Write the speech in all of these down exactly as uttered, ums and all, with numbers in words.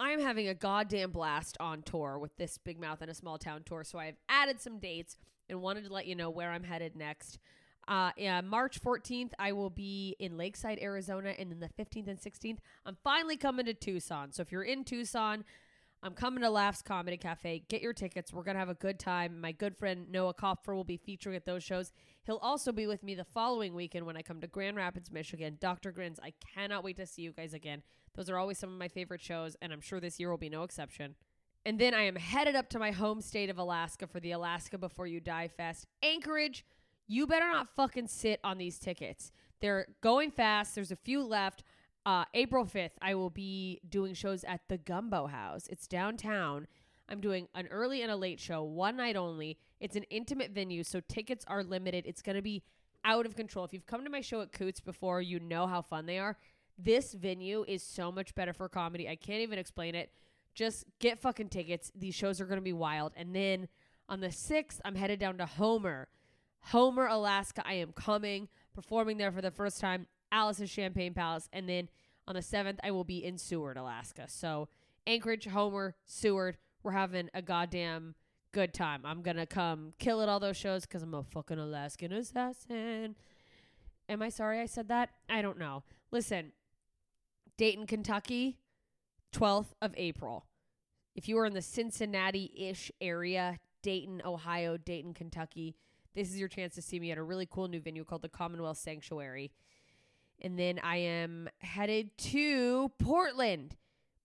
I'm having a goddamn blast on tour with this Big Mouth in a Small Town tour. So I've added some dates and wanted to let you know where I'm headed next. Uh, yeah, March fourteenth, I will be in Lakeside, Arizona. And then the fifteenth and sixteenth, I'm finally coming to Tucson. So if you're in Tucson, I'm coming to Laughs Comedy Cafe. Get your tickets. We're going to have a good time. My good friend Noah Kopfer will be featuring at those shows. He'll also be with me the following weekend when I come to Grand Rapids, Michigan. Doctor Grins, I cannot wait to see you guys again. Those are always some of my favorite shows, and I'm sure this year will be no exception. And then I am headed up to my home state of Alaska for the Alaska Before You Die Fest. Anchorage, you better not fucking sit on these tickets. They're going fast. There's a few left. Uh, April fifth, I will be doing shows at the Gumbo House. It's downtown. I'm doing an early and a late show, one night only. It's an intimate venue, so tickets are limited. It's going to be out of control. If you've come to my show at Coots before, you know how fun they are. This venue is so much better for comedy. I can't even explain it. Just get fucking tickets. These shows are going to be wild. And then on the sixth, I'm headed down to Homer. Homer, Alaska. I am coming, performing there for the first time. Alice's Champagne Palace, and then on the seventh, I will be in Seward, Alaska. So Anchorage, Homer, Seward, we're having a goddamn good time. I'm going to come kill at all those shows because I'm a fucking Alaskan assassin. Am I sorry I said that? I don't know. Listen, Dayton, Kentucky, twelfth of April. If you are in the Cincinnati-ish area, Dayton, Ohio, Dayton, Kentucky, this is your chance to see me at a really cool new venue called the Commonwealth Sanctuary. And then I am headed to Portland,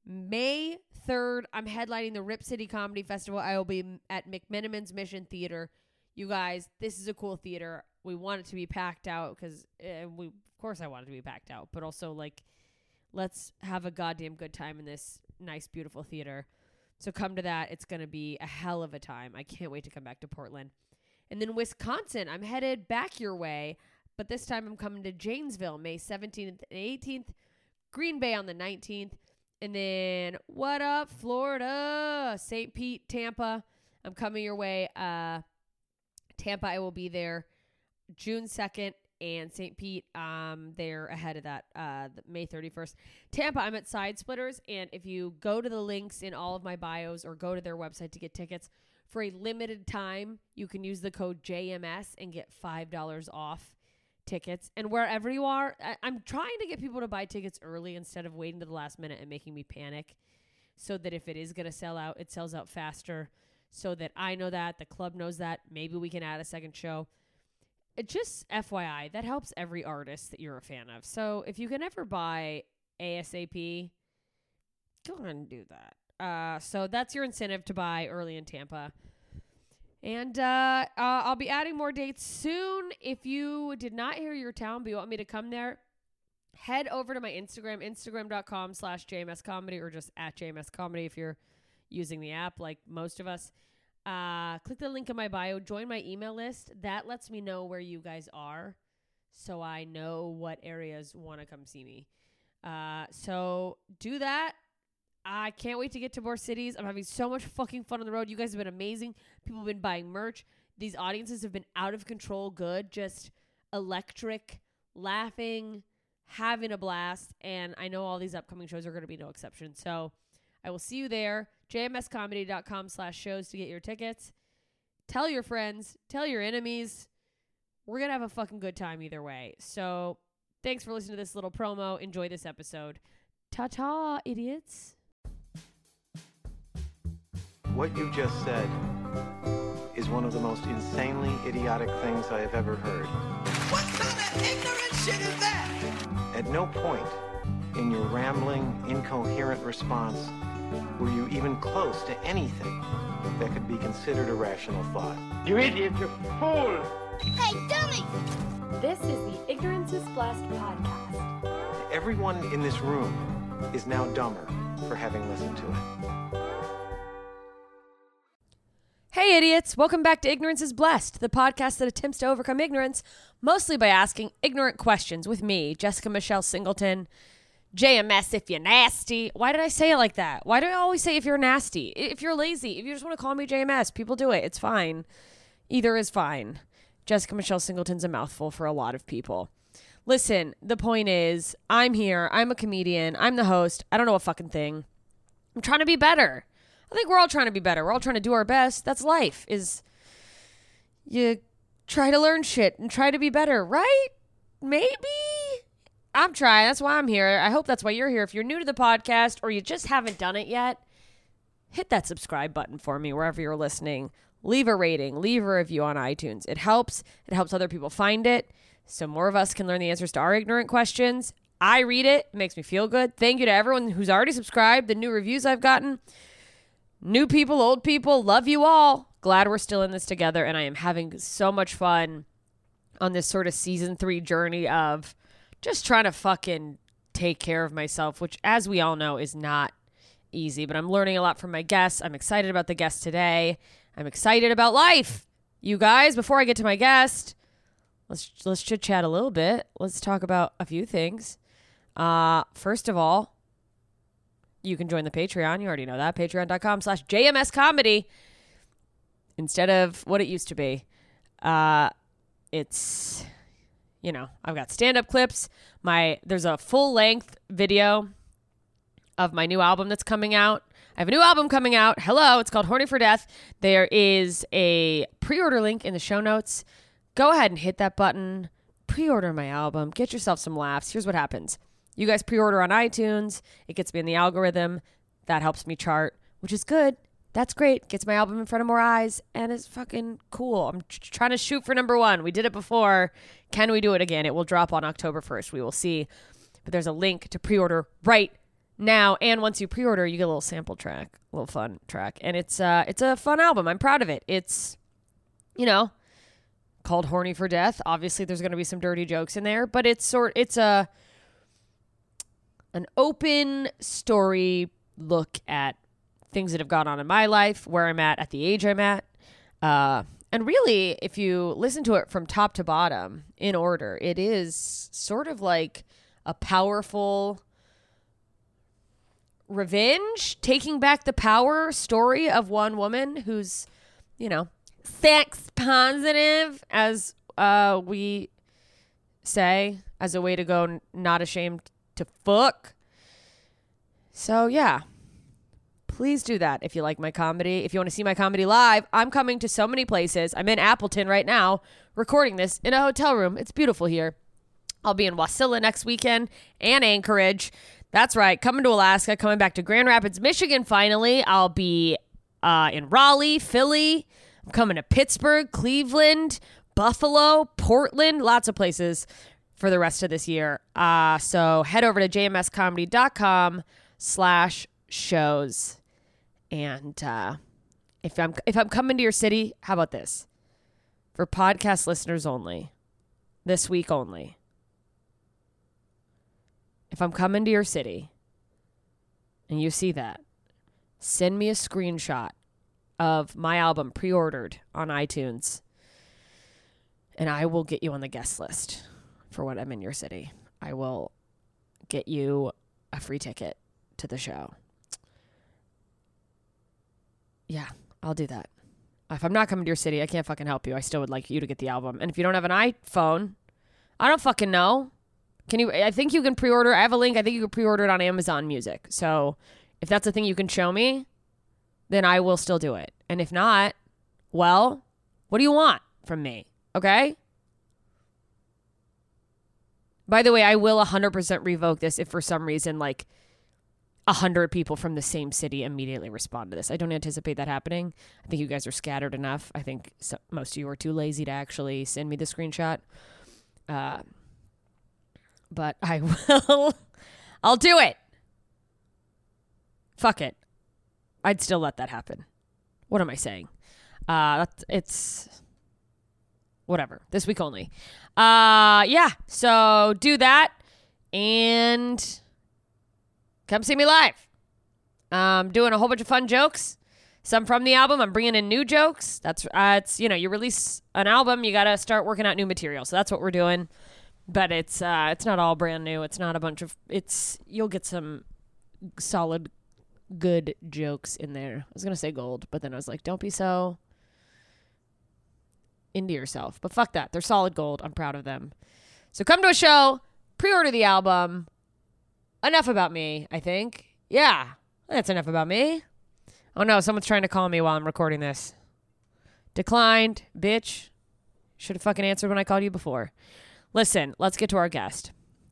May third. I'm headlining the Rip City Comedy Festival. I will be at McMenamin's Mission Theater. You guys, this is a cool theater. We want it to be packed out because uh, we, of course, I want it to be packed out. But also, like, let's have a goddamn good time in this nice, beautiful theater. So come to that. It's going to be a hell of a time. I can't wait to come back to Portland. And then Wisconsin, I'm headed back your way. But this time I'm coming to Janesville, May seventeenth and eighteenth, Green Bay on the nineteenth, and then what up, Florida, Saint Pete, Tampa. I'm coming your way. Uh, Tampa, I will be there June second, and Saint Pete, um, they're ahead of that, uh, May thirty-first. Tampa, I'm at Side Splitters, and if you go to the links in all of my bios or go to their website to get tickets, for a limited time, you can use the code J M S and get five dollars off tickets. And wherever you are, I- I'm trying to get people to buy tickets early instead of waiting to the last minute and making me panic, so that if it is going to sell out, it sells out faster, so that I know that, the club knows that, maybe we can add a second show. It just F Y I, that helps every artist that you're a fan of. So if you can ever buy ASAP, go ahead and do that. Uh, so that's your incentive to buy early in Tampa. And uh, uh, I'll be adding more dates soon. If you did not hear your town but you want me to come there, head over to my Instagram, instagram.com slash jmscomedy, or just at jmscomedy if you're using the app like most of us. Uh, click the link in my bio. Join my email list. That lets me know where you guys are, so I know what areas want to come see me. Uh, so do that. I can't wait to get to more cities. I'm having so much fucking fun on the road. You guys have been amazing. People have been buying merch. These audiences have been out of control good, just electric, laughing, having a blast. And I know all these upcoming shows are going to be no exception. So I will see you there. jmscomedy.com slash shows to get your tickets. Tell your friends. Tell your enemies. We're going to have a fucking good time either way. So thanks for listening to this little promo. Enjoy this episode. Ta-ta, idiots. What you just said is one of the most insanely idiotic things I have ever heard. What kind of ignorant shit is that? At no point in your rambling, incoherent response were you even close to anything that could be considered a rational thought. You idiot, you fool! Hey, dummy! This is the Ignorance is Blessed podcast. Everyone in this room is now dumber for having listened to it. Hey idiots, welcome back to Ignorance is Blessed, the podcast that attempts to overcome ignorance, mostly by asking ignorant questions with me, Jessica Michelle Singleton. J M S if you're nasty. Why did I say it like that? Why do I always say if you're nasty? If you're lazy, if you just want to call me J M S, people do it. It's fine. Either is fine. Jessica Michelle Singleton's a mouthful for a lot of people. Listen, the point is, I'm here. I'm a comedian. I'm the host. I don't know a fucking thing. I'm trying to be better. I think we're all trying to be better. We're all trying to do our best. That's life, is you try to learn shit and try to be better, right? Maybe? I'm trying. That's why I'm here. I hope that's why you're here. If you're new to the podcast or you just haven't done it yet, hit that subscribe button for me wherever you're listening. Leave a rating. Leave a review on iTunes. It helps. It helps other people find it so more of us can learn the answers to our ignorant questions. I read it. It makes me feel good. Thank you to everyone who's already subscribed, the new reviews I've gotten. New people, old people, love you all. Glad we're still in this together, and I am having so much fun on this sort of season three journey of just trying to fucking take care of myself, which, as we all know, is not easy. But I'm learning a lot from my guests. I'm excited about the guest today. I'm excited about life. You guys, before I get to my guest, let's let's chit chat a little bit. Let's talk about a few things. Uh, first of all, you can join the Patreon. You already know that. Patreon.com slash JMS Comedy. Instead of what it used to be. Uh, it's, you know, I've got stand-up clips. My There's a full-length video of my new album that's coming out. I have a new album coming out. Hello. It's called Horny for Death. There is a pre-order link in the show notes. Go ahead and hit that button. Pre-order my album. Get yourself some laughs. Here's what happens. You guys pre-order on iTunes. It gets me in the algorithm. That helps me chart, which is good. That's great. Gets my album in front of more eyes, and it's fucking cool. I'm tr- trying to shoot for number one. We did it before. Can we do it again? It will drop on October first. We will see. But there's a link to pre-order right now. And once you pre-order, you get a little sample track, a little fun track. And it's uh, it's a fun album. I'm proud of it. It's, you know, called Horny for Death. Obviously, there's going to be some dirty jokes in there, but it's sort it's a an open story look at things that have gone on in my life, where I'm at at the age I'm at. Uh, and really, if you listen to it from top to bottom in order, it is sort of like a powerful revenge, taking back the power story of one woman who's, you know, sex positive, as uh, we say, as a way to go n- not ashamed to fuck. So, yeah. Please do that if you like my comedy. If you want to see my comedy live, I'm coming to so many places. I'm in Appleton right now, recording this in a hotel room. It's beautiful here. I'll be in Wasilla next weekend and Anchorage. That's right. Coming to Alaska, coming back to Grand Rapids, Michigan finally. I'll be uh, in Raleigh, Philly. I'm coming to Pittsburgh, Cleveland, Buffalo, Portland, lots of places for the rest of this year. Uh, so head over to jmscomedy.com slash shows. And uh, if I'm if I'm coming to your city, how about this? For podcast listeners only, this week only. If I'm coming to your city and you see that, send me a screenshot of my album pre-ordered on iTunes, and I will get you on the guest list for when I'm in your city. I will get you a free ticket to the show. Yeah, I'll do that. If I'm not coming to your city, I can't fucking help you. I still would like you to get the album. And if you don't have an iPhone, I don't fucking know. Can you? I think you can pre-order. I have a link. I think you can pre-order it on Amazon Music. So if that's a thing you can show me, then I will still do it. And if not, well, what do you want from me? Okay? By the way, I will one hundred percent revoke this if for some reason, like, one hundred people from the same city immediately respond to this. I don't anticipate that happening. I think you guys are scattered enough. I think so, most of you are too lazy to actually send me the screenshot. Uh, but I will. I'll do it. Fuck it. I'd still let that happen. What am I saying? Uh, that's, it's whatever. This week only. Uh, yeah. So do that and come see me live. I'm doing a whole bunch of fun jokes. Some from the album. I'm bringing in new jokes. That's uh, it's you know you release an album, you gotta start working out new material. So that's what we're doing. But it's uh, it's not all brand new. It's not a bunch of. It's you'll get some solid, good jokes in there. I was gonna say gold, but then I was like, don't be so into yourself. But fuck that. They're solid gold. I'm proud of them. So come to a show. Pre-order the album. Enough about me, I think. Yeah. That's enough about me. Oh no, someone's trying to call me while I'm recording this. Declined, bitch. Should have fucking answered when I called you before. Listen, let's get to our guest.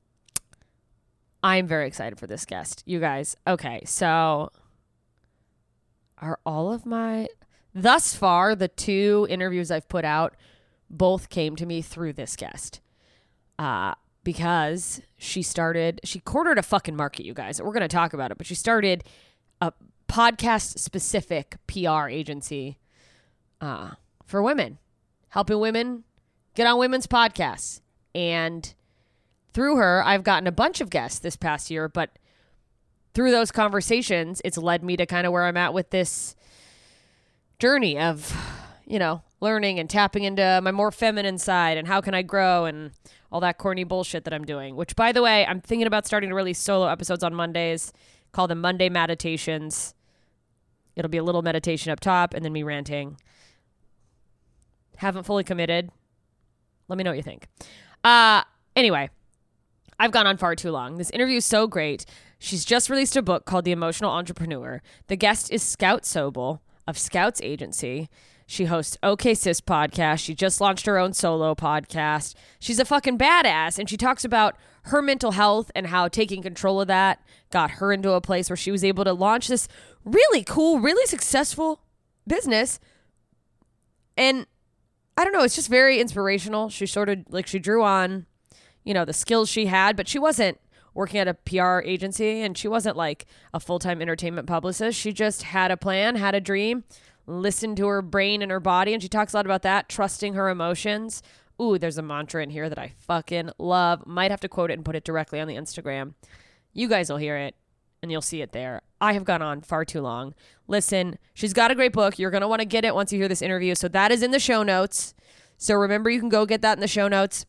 I'm very excited for this guest. You guys, okay, so are all of my... Thus far, the two interviews I've put out both came to me through this guest. Uh, because she started... She cornered a fucking market, you guys. We're going to talk about it, but she started a podcast-specific P R agency uh, for women. Helping women get on women's podcasts. And... through her, I've gotten a bunch of guests this past year, but through those conversations, it's led me to kind of where I'm at with this journey of, you know, learning and tapping into my more feminine side and how can I grow and all that corny bullshit that I'm doing, which, by the way, I'm thinking about starting to release solo episodes on Mondays, call them Monday Meditations. It'll be a little meditation up top and then me ranting. Haven't fully committed. Let me know what you think. Uh, anyway. I've gone on far too long. This interview is so great. She's just released a book called The Emotional Entrepreneur. The guest is Scout Sobel of Scouts Agency. She hosts OK Sis podcast. She just launched her own solo podcast. She's a fucking badass, and she talks about her mental health and how taking control of that got her into a place where she was able to launch this really cool, really successful business. And I don't know, it's just very inspirational. She sort of, like, she drew on... you know, the skills she had, but she wasn't working at a P R agency and she wasn't like a full-time entertainment publicist. She just had a plan, had a dream, listened to her brain and her body. And she talks a lot about that, trusting her emotions. Ooh, there's a mantra in here that I fucking love. Might have to quote it and put it directly on the Instagram. You guys will hear it and you'll see it there. I have gone on far too long. Listen, she's got a great book. You're going to want to get it once you hear this interview. So that is in the show notes. So remember, you can go get that in the show notes.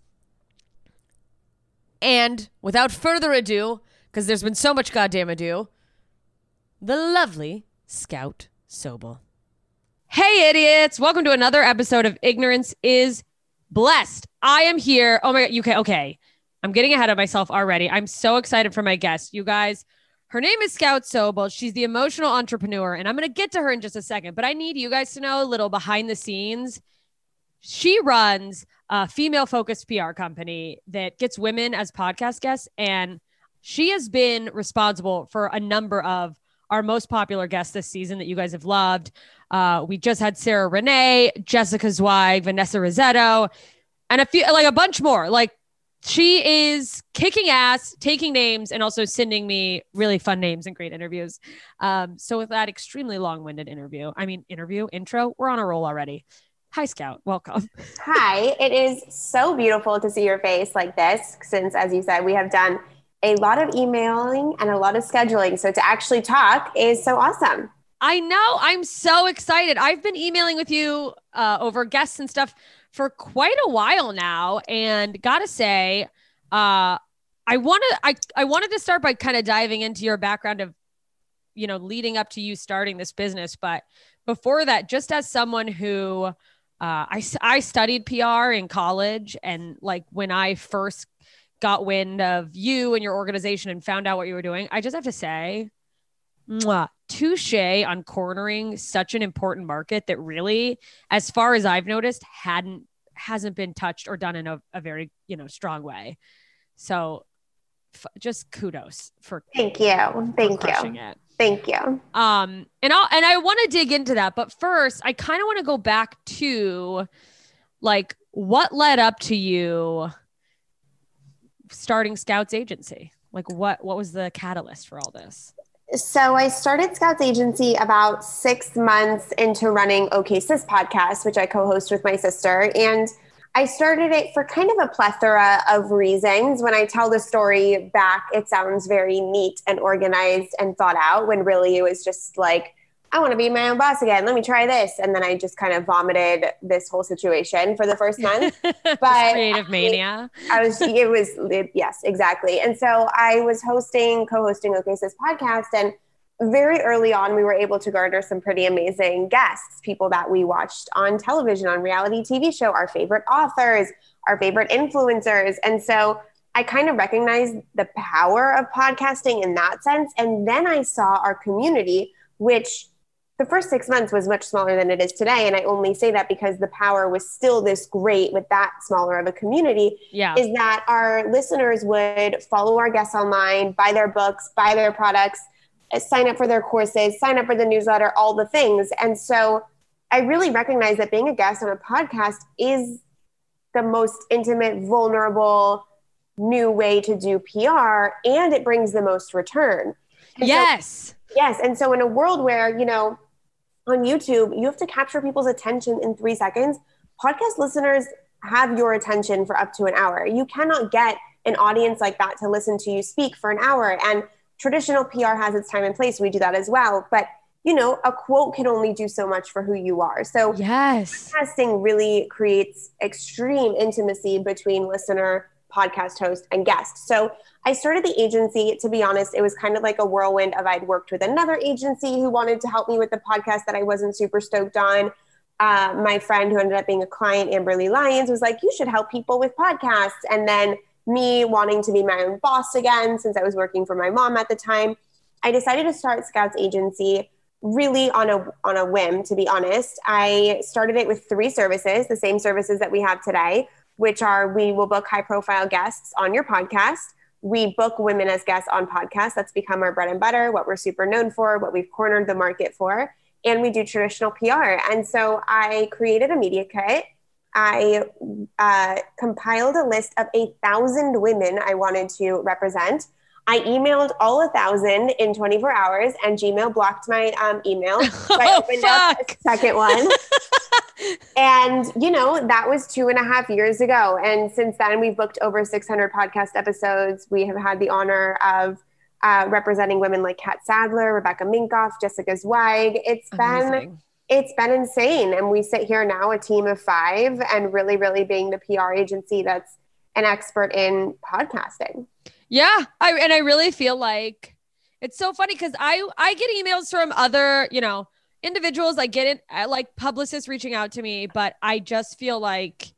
And without further ado, because there's been so much goddamn ado, the lovely Scout Sobel. Hey, idiots. Welcome to another episode of Ignorance is Blessed. I am here. Oh, my God. You can, okay. I'm getting ahead of myself already. I'm so excited for my guest. You guys, her name is Scout Sobel. She's the emotional entrepreneur, and I'm going to get to her in just a second. But I need you guys to know a little behind the scenes. She runs a female-focused P R company that gets women as podcast guests, and she has been responsible for a number of our most popular guests this season that you guys have loved. Uh, we just had Sarah Renee, Jessica Zweig, Vanessa Rossetto, and a few, like a bunch more. Like, she is kicking ass, taking names, and also sending me really fun names and great interviews. Um, so with that extremely long-winded interview, I mean, interview, intro, we're on a roll already. Hi, Scout. Welcome. Hi. It is so beautiful to see your face like this, since, as you said, we have done a lot of emailing and a lot of scheduling. So to actually talk is so awesome. I know. I'm so excited. I've been emailing with you uh, over guests and stuff for quite a while now. And gotta say, uh, I wanted, I, I wanted to start by kind of diving into your background of, you know, leading up to you starting this business. But before that, just as someone who, Uh, I, I studied P R in college, and like when I first got wind of you and your organization and found out what you were doing, I just have to say, mwah, touche on cornering such an important market that really, as far as I've noticed, hadn't hasn't been touched or done in a, a very, you know, strong way. So f- just kudos for thank you, thank for crushing you. It. Thank you. Um, and I'll, and I want to dig into that, but first I kind of want to go back to like what led up to you starting Scouts Agency. Like what, what was the catalyst for all this? So I started Scouts Agency about six months into running OK Sis podcast, which I co-host with my sister. And I started it for kind of a plethora of reasons. When I tell the story back, it sounds very neat and organized and thought out, when really it was just like, I want to be my own boss again. Let me try this. And then I just kind of vomited this whole situation for the first month. But creative mania. I, I was, it was, it, yes, exactly. And so I was hosting, co-hosting OK Sis podcast, and very early on, we were able to garner some pretty amazing guests, people that we watched on television, on reality T V show, our favorite authors, our favorite influencers. And so I kind of recognized the power of podcasting in that sense. And then I saw our community, which the first six months was much smaller than it is today. And I only say that because the power was still this great with that smaller of a community, yeah. is that our listeners would follow our guests online, buy their books, buy their products, sign up for their courses, sign up for the newsletter, all the things. And so I really recognize that being a guest on a podcast is the most intimate, vulnerable, new way to do P R, and it brings the most return. And yes. So, yes. And so in a world where, you know, on YouTube, you have to capture people's attention in three seconds. Podcast listeners have your attention for up to an hour. You cannot get an audience like that to listen to you speak for an hour. And traditional P R has its time and place. We do that as well. But, you know, a quote can only do so much for who you are. So yes, podcasting really creates extreme intimacy between listener, podcast host, and guest. So I started the agency. To be honest, it was kind of like a whirlwind of I'd worked with another agency who wanted to help me with the podcast that I wasn't super stoked on. Uh, my friend who ended up being a client, Amberly Lyons, was like, you should help people with podcasts. And then me wanting to be my own boss again, since I was working for my mom at the time, I decided to start Scouts Agency really on a, on a whim, to be honest. I started it with three services, the same services that we have today, which are we will book high profile guests on your podcast. We book women as guests on podcasts. That's become our bread and butter, what we're super known for, what we've cornered the market for. And we do traditional P R. And so I created a media kit. I uh, compiled a list of a thousand women I wanted to represent. I emailed all a thousand in twenty-four hours, and Gmail blocked my um, email. So I opened oh, up a second one. And, you know, that was two and a half years ago. And since then, we've booked over six hundred podcast episodes. We have had the honor of uh, representing women like Kat Sadler, Rebecca Minkoff, Jessica Zweig. It's Amazing. been it's been insane. And we sit here now, a team of five, and really, really being the P R agency that's an expert in podcasting. Yeah. I, and I really feel like it's so funny because I, I get emails from other, you know, individuals. I get it. I like publicists reaching out to me, but I just feel like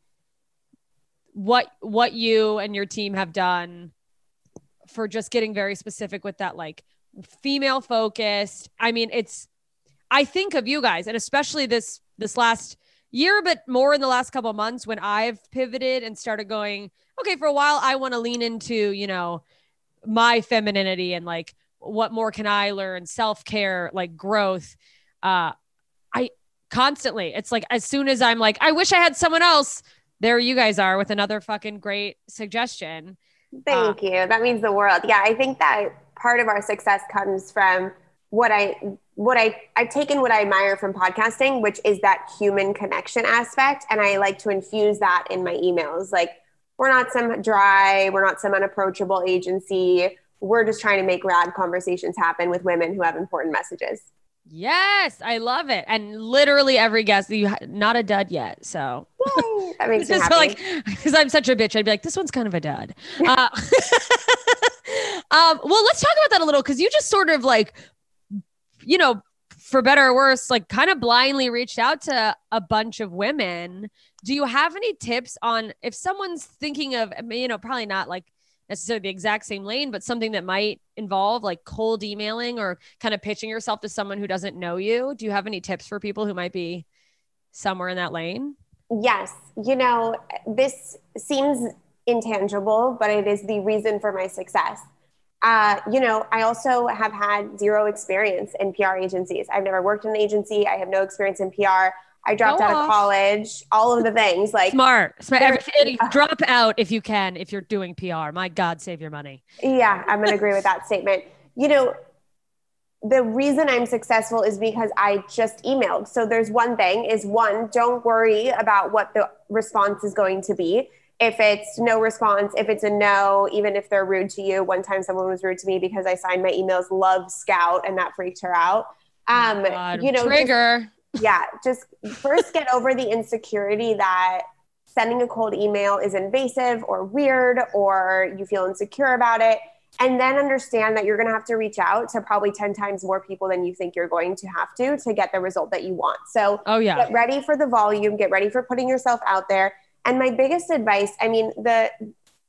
what, what you and your team have done for just getting very specific with that, like female focused. I mean, it's, I think of you guys, and especially this, this last year, but more in the last couple of months when I've pivoted and started going, okay, for a while, I want to lean into, you know, my femininity and like, what more can I learn? Self-care, like growth. Uh, I constantly, it's like, as soon as I'm like, I wish I had someone else, there you guys are with another fucking great suggestion. Thank uh, you. That means the world. Yeah. I think that part of our success comes from what I, what I, I've taken what I admire from podcasting, which is that human connection aspect. And I like to infuse that in my emails. Like, we're not some dry, we're not some unapproachable agency. We're just trying to make rad conversations happen with women who have important messages. Yes, I love it. And literally every guest, you not a dud yet. So Yay, that makes me happy. Like, because I'm such a bitch, I'd be like, this one's kind of a dud. uh, um, well, let's talk about that a little, because you just sort of like, you know, for better or worse, like kind of blindly reached out to a bunch of women. Do you have any tips on if someone's thinking of, you know, probably not like necessarily the exact same lane, but something that might involve like cold emailing or kind of pitching yourself to someone who doesn't know you? Do you have any tips for people who might be somewhere in that lane? Yes. You know, this seems intangible, but it is the reason for my success. Uh, you know, I also have had zero experience in P R agencies. I've never worked in an agency. I have no experience in P R. I dropped Go out off. of college, all of the things like smart, smart. There, uh, drop out if you can, if you're doing P R, my God, save your money. Yeah, I'm going to agree with that statement. You know, the reason I'm successful is because I just emailed. So there's one thing is one, don't worry about what the response is going to be. If it's no response, if it's a no, even if they're rude to you. One time someone was rude to me because I signed my emails Love Scout, and that freaked her out. Um, God, you know, trigger. Just, yeah, just first get over the insecurity that sending a cold email is invasive or weird, or you feel insecure about it. And then understand that you're going to have to reach out to probably ten times more people than you think you're going to have to, to get the result that you want. So oh, yeah. Get ready for the volume, get ready for putting yourself out there. And my biggest advice, I mean, the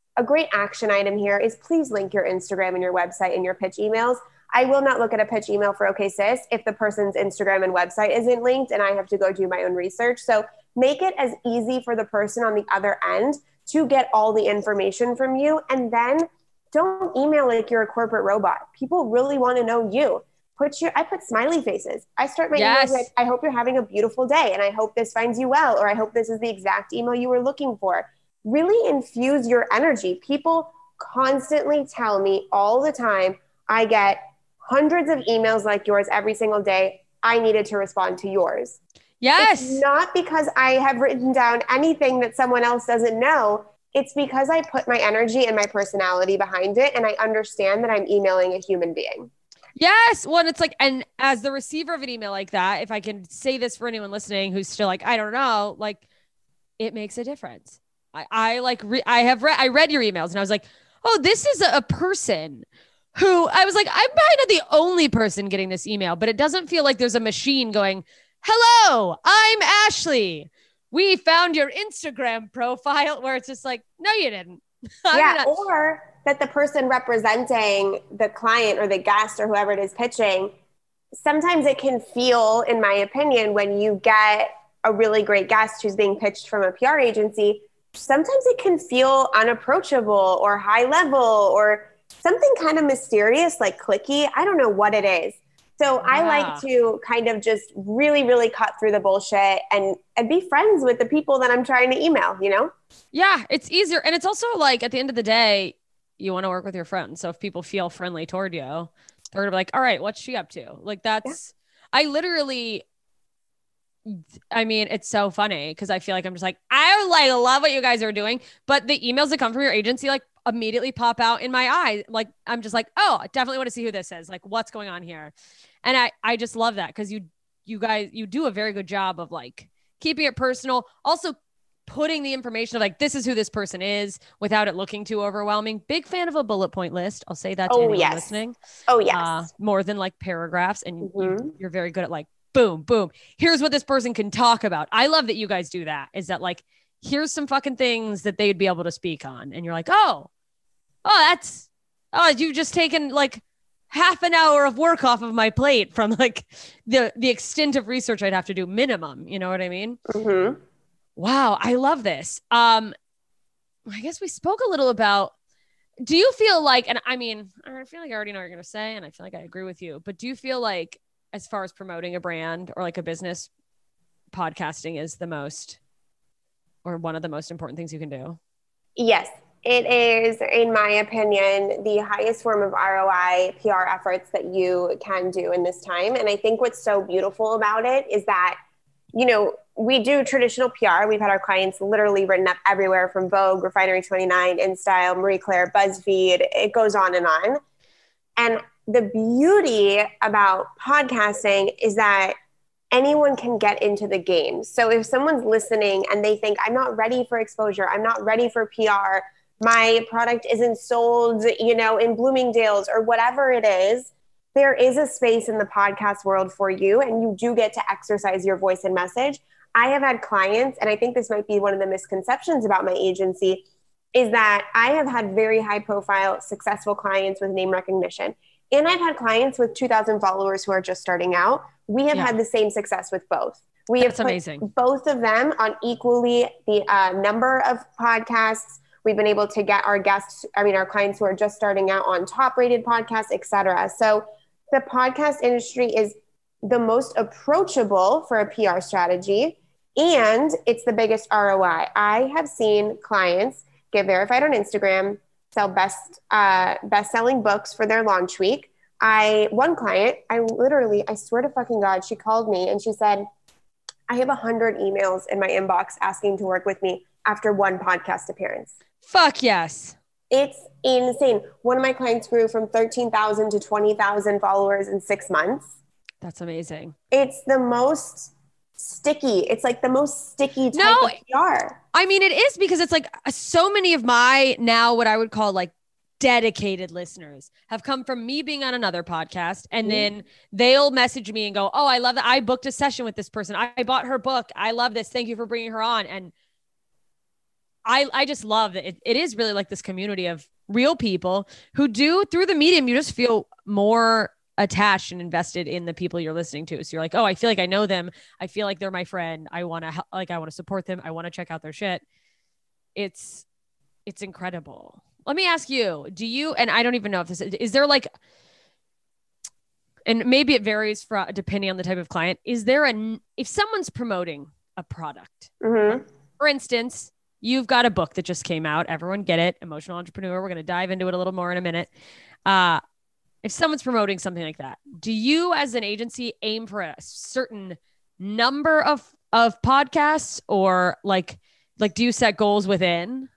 a great action item here is please link your Instagram and your website in your pitch emails. I will not look at a pitch email for OkSis if the person's Instagram and website isn't linked and I have to go do my own research. So make it as easy for the person on the other end to get all the information from you. And then don't email like you're a corporate robot. People really want to know you. Put your, I put smiley faces. I start my Yes. emails with, I hope you're having a beautiful day and I hope this finds you well, or I hope this is the exact email you were looking for. Really infuse your energy. People constantly tell me all the time, I get hundreds of emails like yours every single day. I needed to respond to yours. Yes. It's not because I have written down anything that someone else doesn't know. It's because I put my energy and my personality behind it. And I understand that I'm emailing a human being. Yes. Well, and it's like, and as the receiver of an email like that, if I can say this for anyone listening who's still like, I don't know, like it makes a difference. I, I like, re- I have read, I read your emails and I was like, oh, this is a, a person who I was like, I'm probably not the only person getting this email, but it doesn't feel like there's a machine going, hello, I'm Ashley. We found your Instagram profile, where it's just like, no, you didn't. I'm yeah. not- Or that the person representing the client or the guest or whoever it is pitching, sometimes it can feel, in my opinion, when you get a really great guest who's being pitched from a P R agency, sometimes it can feel unapproachable or high level or something kind of mysterious, like cliquey. I don't know what it is. So I Yeah. like to kind of just really, really cut through the bullshit and, and be friends with the people that I'm trying to email, you know? Yeah, it's easier. And it's also like at the end of the day, you want to work with your friends. So if people feel friendly toward you, they're gonna be like, all right, what's she up to? Like that's, yeah. I literally, I mean, it's so funny because I feel like I'm just like, I like love what you guys are doing. But the emails that come from your agency, like immediately pop out in my eye. Like, I'm just like, oh, I definitely want to see who this is. Like what's going on here? And I, I just love that. Cause you, you guys, you do a very good job of like keeping it personal. Also putting the information of like, this is who this person is without it looking too overwhelming. Big fan of a bullet point list. I'll say that to Oh, anyone yes. listening. Oh, yes. Uh, more than like paragraphs. And Mhm. you, you're very good at like, boom, boom. Here's what this person can talk about. I love that you guys do that. Is that like, here's some fucking things that they'd be able to speak on. And you're like, oh, oh, that's, oh, you've just taken like half an hour of work off of my plate from like the, the extent of research I'd have to do minimum. You know what I mean? Mm-hmm. Wow. I love this. Um, I guess we spoke a little about, do you feel like, and I mean, I feel like I already know what you're going to say, and I feel like I agree with you, but do you feel like as far as promoting a brand or like a business, podcasting is the most, or one of the most important things you can do? Yes, it is, in my opinion, the highest form of R O I P R efforts that you can do in this time. And I think what's so beautiful about it is that, you know, we do traditional P R. We've had our clients literally written up everywhere from Vogue, Refinery twenty-nine, InStyle, Marie Claire, BuzzFeed. It goes on and on. And the beauty about podcasting is that anyone can get into the game. So if someone's listening and they think, I'm not ready for exposure, I'm not ready for P R, my product isn't sold, you know, in Bloomingdale's or whatever it is, there is a space in the podcast world for you, and you do get to exercise your voice and message. I have had clients, and I think this might be one of the misconceptions about my agency, is that I have had very high profile, successful clients with name recognition. And I've had clients with two thousand followers who are just starting out. We have Yeah. had the same success with both. We That's have put amazing. both of them on equally the uh, number of podcasts. We've been able to get our guests, I mean, our clients who are just starting out on top rated podcasts, et cetera. So the podcast industry is the most approachable for a P R strategy, and it's the biggest R O I. I have seen clients get verified on Instagram, sell best uh, best-selling books for their launch week. I one client, I literally, I swear to fucking God, she called me and she said, I have a hundred emails in my inbox asking to work with me after one podcast appearance. Fuck yes. It's insane. One of my clients grew from thirteen thousand to twenty thousand followers in six months. That's amazing. It's the most sticky. It's like the most sticky type No, of P R. I mean, it is because it's like so many of my now what I would call like dedicated listeners have come from me being on another podcast, and Mhm. then they'll message me and go, oh, I love that. I booked a session with this person. I, I bought her book. I love this. Thank you for bringing her on. And I, I just love that it, it is really like this community of real people who do through the medium. You just feel more attached and invested in the people you're listening to. So you're like, oh, I feel like I know them. I feel like they're my friend. I want to like, I want to support them. I want to check out their shit. It's, it's incredible. Let me ask you, do you, and I don't even know if this is, is there like, and maybe it varies for, depending on the type of client. Is there a, if someone's promoting a product, Mm-hmm. for instance, you've got a book that just came out. Everyone get it. Emotional Entrepreneur. We're going to dive into it a little more in a minute. Uh, if someone's promoting something like that, do you as an agency aim for a certain number of, of podcasts or like, like, do you set goals within?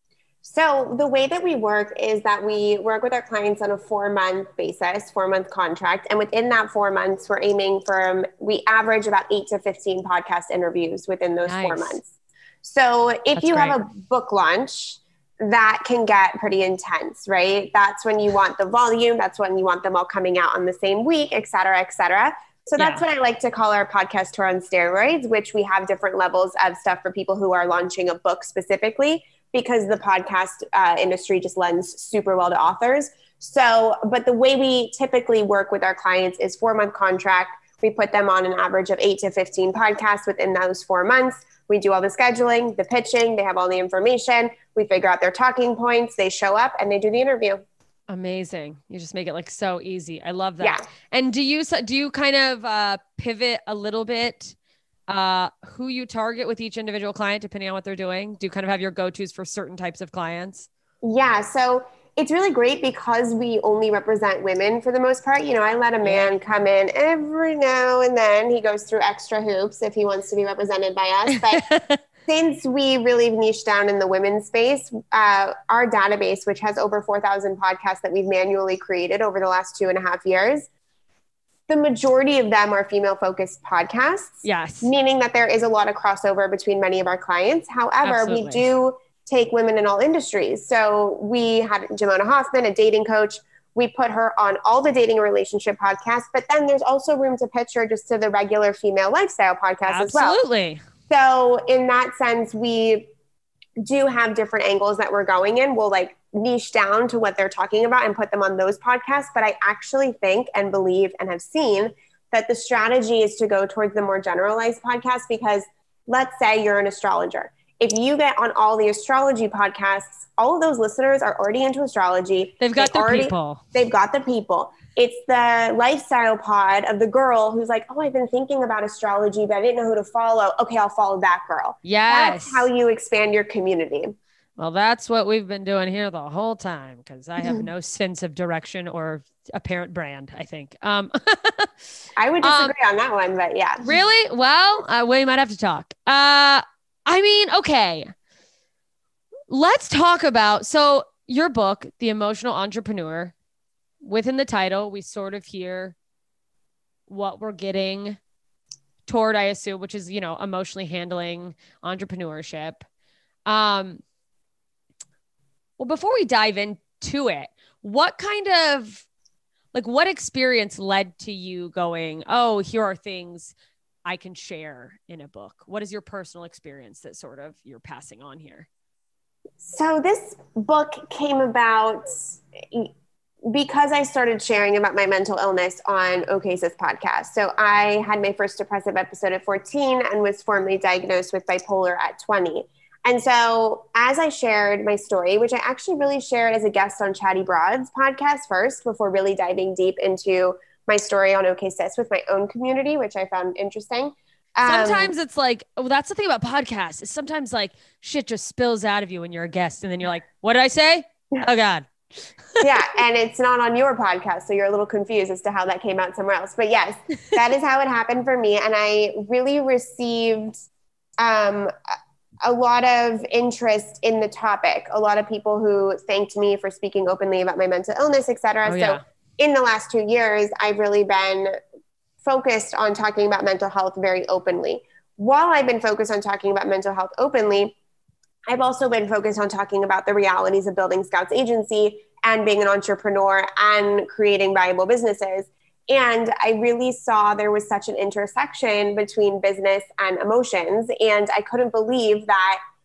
So the way that we work is that we work with our clients on a four month basis, four month contract. And within that four months, we're aiming for, we average about eight to fifteen podcast interviews within those nice. four months. So if That's you great. have a book launch, that can get pretty intense, right? That's when you want the volume. That's when you want them all coming out on the same week, et cetera, et cetera. So that's yeah. what I like to call our podcast tour on steroids, which we have different levels of stuff for people who are launching a book specifically, because the podcast uh, industry just lends super well to authors. So, but the way we typically work with our clients is four month contract. We put them on an average of eight to fifteen podcasts within those four months. We do all the scheduling, the pitching, they have all the information. We figure out their talking points, they show up and they do the interview. Amazing. You just make it like so easy. I love that. Yeah. And do you, do you kind of uh, pivot a little bit uh, who you target with each individual client, depending on what they're doing? Do you kind of have your go-tos for certain types of clients? Yeah. So it's really great because we only represent women for the most part. You know, I let a man come in every now and then. He goes through extra hoops if he wants to be represented by us. But since we really niche down in the women's space, uh, our database, which has over four thousand podcasts that we've manually created over the last two and a half years, the majority of them are female-focused podcasts. Yes. Meaning that there is a lot of crossover between many of our clients. However, Absolutely. we do take women in all industries. So we had Jamona Hoffman, a dating coach. We put her on all the dating and relationship podcasts, but then there's also room to pitch her just to the regular female lifestyle podcast Absolutely. as well. Absolutely. So in that sense, we do have different angles that we're going in. We'll like niche down to what they're talking about and put them on those podcasts. But I actually think and believe and have seen that the strategy is to go towards the more generalized podcasts, because let's say you're an astrologer. If you get on all the astrology podcasts, all of those listeners are already into astrology. They've got they their already, people. They've got the people. It's the lifestyle pod of the girl who's like, oh, I've been thinking about astrology, but I didn't know who to follow. Okay, I'll follow that girl. Yes. That's how you expand your community. Well, that's what we've been doing here the whole time, because I have no sense of direction or apparent brand, I think. Um, I would disagree um, on that one, but yeah. Really? Well, uh, we might have to talk. Uh, I mean, okay. Let's talk about, so your book, The Emotional Entrepreneur, within the title, we sort of hear what we're getting toward, I assume, which is, you know, emotionally handling entrepreneurship. Um, well, before we dive into it, what kind of, like, what experience led to you going, oh, here are things I can share in a book? What is your personal experience that sort of you're passing on here? So this book came about because I started sharing about my mental illness on OK Sis podcast. So I had my first depressive episode at fourteen and was formally diagnosed with bipolar at twenty. And so as I shared my story, which I actually really shared as a guest on Chatty Broad's podcast first, before really diving deep into my story on OK Sis with my own community, which I found interesting. Um, sometimes it's like, oh, that's the thing about podcasts. Is sometimes like shit just spills out of you when you're a guest. And then you're like, what did I say? Oh God. Yeah. And it's not on your podcast. So you're a little confused as to how that came out somewhere else. But yes, that is how it happened for me. And I really received um, a lot of interest in the topic. A lot of people who thanked me for speaking openly about my mental illness, et cetera. Oh, so yeah. in the last two years, I've really been focused on talking about mental health very openly. While I've been focused on talking about mental health openly, I've also been focused on talking about the realities of building Scouts Agency and being an entrepreneur and creating viable businesses. And I really saw there was such an intersection between business and emotions. And I couldn't believe that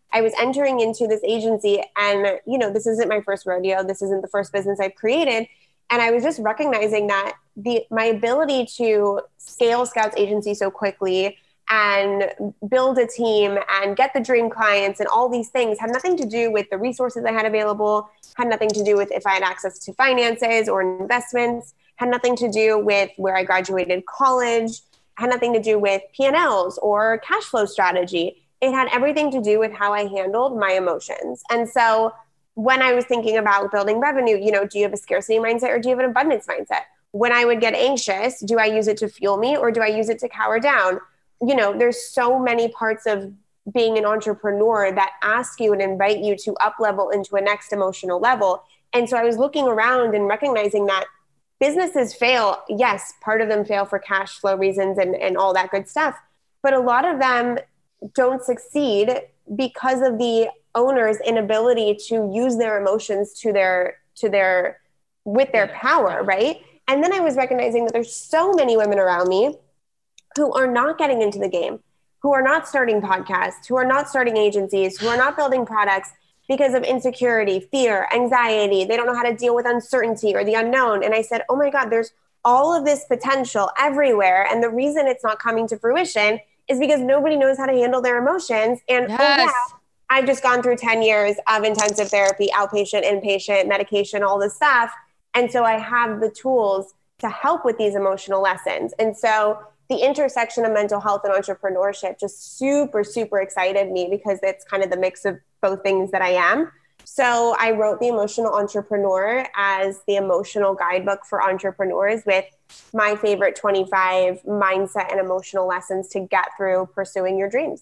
I was entering into this agency and, you know, this isn't my first rodeo. This isn't the first business I've created. And I was just recognizing that the my ability to scale Scouts agency so quickly and build a team and get the dream clients and all these things had nothing to do with the resources I had available, had nothing to do with if I had access to finances or investments, had nothing to do with where I graduated college, had nothing to do with P and L's or cash flow strategy. It had everything to do with how I handled my emotions. And so when I was thinking about building revenue, you know, do you have a scarcity mindset or do you have an abundance mindset? When I would get anxious, do I use it to fuel me or do I use it to cower down? You know, there's so many parts of being an entrepreneur that ask you and invite you to up level into a next emotional level. And so I was looking around and recognizing that businesses fail. Yes, part of them fail for cash flow reasons and, and all that good stuff. But a lot of them don't succeed because of the owner's inability to use their emotions to their, to their, with their power, right? And then I was recognizing that there's so many women around me who are not getting into the game, who are not starting podcasts, who are not starting agencies, who are not building products because of insecurity, fear, anxiety. They don't know how to deal with uncertainty or the unknown. And I said, oh my God, there's all of this potential everywhere. And the reason it's not coming to fruition is because nobody knows how to handle their emotions. And Yes. oh yeah, I've just gone through ten years of intensive therapy, outpatient, inpatient, medication, all this stuff. And so I have the tools to help with these emotional lessons. And so the intersection of mental health and entrepreneurship just super, super excited me because it's kind of the mix of both things that I am. So I wrote The Emotional Entrepreneur as the emotional guidebook for entrepreneurs with my favorite twenty-five mindset and emotional lessons to get through pursuing your dreams.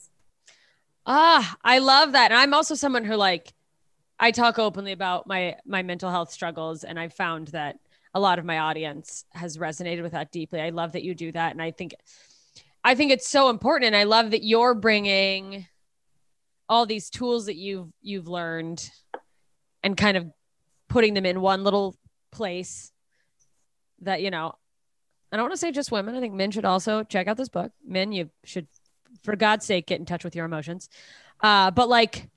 Ah, I love that. And I'm also someone who like, I talk openly about my, my mental health struggles. And I've found that a lot of my audience has resonated with that deeply. I love that you do that. And I think, I think it's so important. And I love that you're bringing all these tools that you've, you've learned and kind of putting them in one little place that, you know, I don't want to say just women. I think men should also check out this book. Men, you should, for God's sake, get in touch with your emotions. Uh, but like,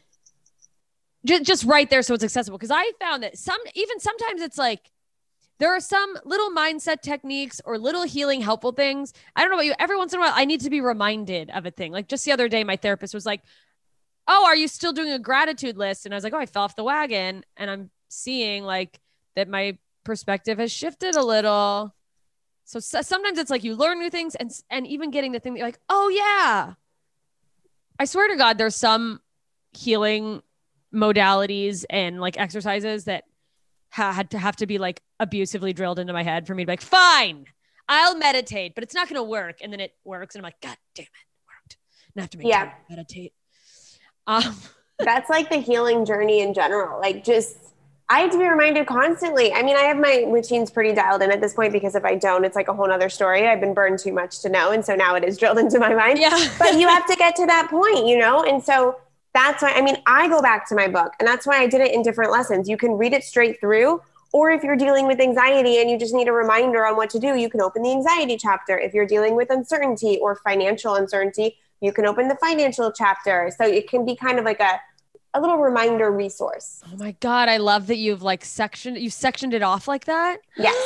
just, just right there. So it's accessible. Cause I found that some, even sometimes it's like, there are some little mindset techniques or little healing, helpful things. I don't know about you. Every once in a while, I need to be reminded of a thing. Like just the other day, my therapist was like, oh, are you still doing a gratitude list? And I was like, oh, I fell off the wagon. And I'm seeing like that my perspective has shifted a little. So, so sometimes it's like you learn new things and, and even getting the thing that you're like, oh yeah. I swear to God, there's some healing modalities and like exercises that had to have to be like abusively drilled into my head for me to be like, fine, I'll meditate, but it's not going to work. And then it works. And I'm like, God damn it, it worked. And I have to make yeah. time to meditate. Um, That's like the healing journey in general. Like just, I have to be reminded constantly. I mean, I have my routines pretty dialed in at this point because if I don't, it's like a whole nother story. I've been burned too much to know. And so now it is drilled into my mind, yeah. But you have to get to that point, you know? And so that's why, I mean, I go back to my book and that's why I did it in different lessons. You can read it straight through, or if you're dealing with anxiety and you just need a reminder on what to do, you can open the anxiety chapter. If you're dealing with uncertainty or financial uncertainty, you can open the financial chapter. So it can be kind of like a, a little reminder resource. Oh my God. I love that you've like sectioned, you sectioned it off like that. Yes.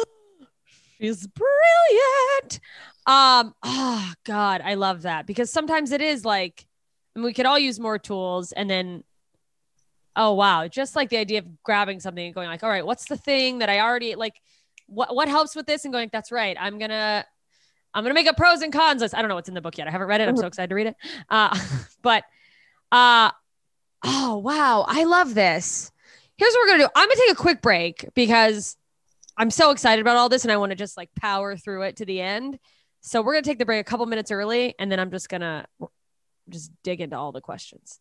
She's brilliant. Um, oh God, I love that because sometimes it is like, and we could all use more tools and then, oh, wow. Just like the idea of grabbing something and going like, all right, what's the thing that I already like, what, what helps with this? And going, that's right. I'm going to, I'm going to make a pros and cons list. I don't know what's in the book yet. I haven't read it. I'm so excited to read it. Uh, but, uh, oh, wow. I love this. Here's what we're going to do. I'm going to take a quick break because I'm so excited about all this and I want to just like power through it to the end. So we're going to take the break a couple minutes early and then I'm just going to just dig into all the questions.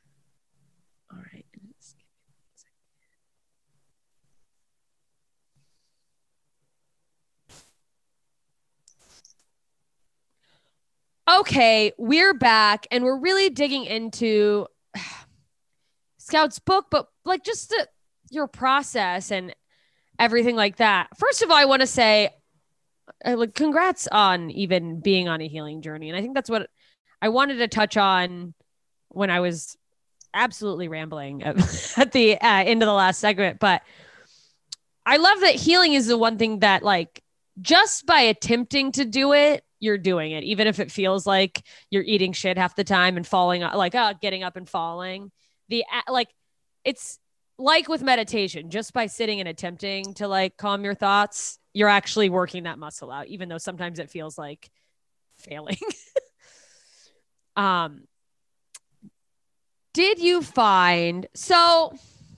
All right. Okay, we're back and we're really digging into Scout's book, but like just the, your process and everything like that. First of all, I want to say, uh, like, congrats on even being on a healing journey. And I think that's what I wanted to touch on when I was absolutely rambling at the uh, end of the last segment, but I love that healing is the one thing that, like, just by attempting to do it, you're doing it, even if it feels like you're eating shit half the time and falling, like, oh, getting up and falling. The like, it's like with meditation, just by sitting and attempting to like calm your thoughts, you're actually working that muscle out, even though sometimes it feels like failing. um, did you find, so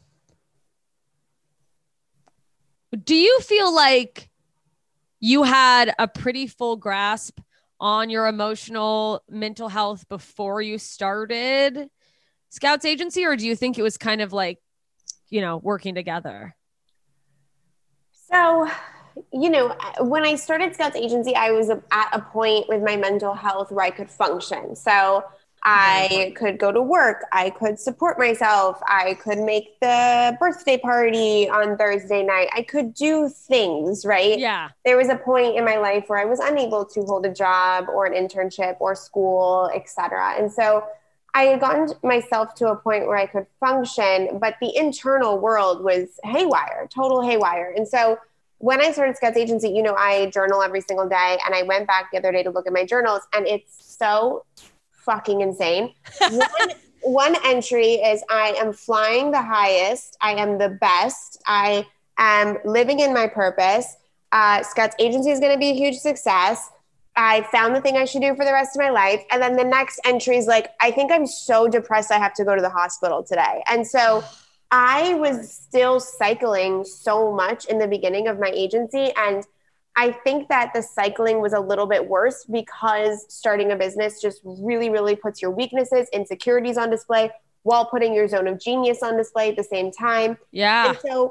do you feel like you had a pretty full grasp on your emotional mental health before you started Scouts Agency, or do you think it was kind of like, you know, working together? So, you know, when I started Scouts Agency, I was at a point with my mental health where I could function. So I could go to work. I could support myself. I could make the birthday party on Thursday night. I could do things, right? Yeah. There was a point in my life where I was unable to hold a job or an internship or school, et cetera. And so I had gotten myself to a point where I could function, but the internal world was haywire, total haywire. And so when I started Scouts Agency, you know, I journal every single day, and I went back the other day to look at my journals, and it's so fucking insane. One, one entry is I am flying the highest. I am the best. I am living in my purpose. Uh, Scouts Agency is going to be a huge success. I found the thing I should do for the rest of my life. And then the next entry is like, I think I'm so depressed I have to go to the hospital today. And so I was still cycling so much in the beginning of my agency. And I think that the cycling was a little bit worse because starting a business just really, really puts your weaknesses, insecurities on display while putting your zone of genius on display at the same time. Yeah. And so,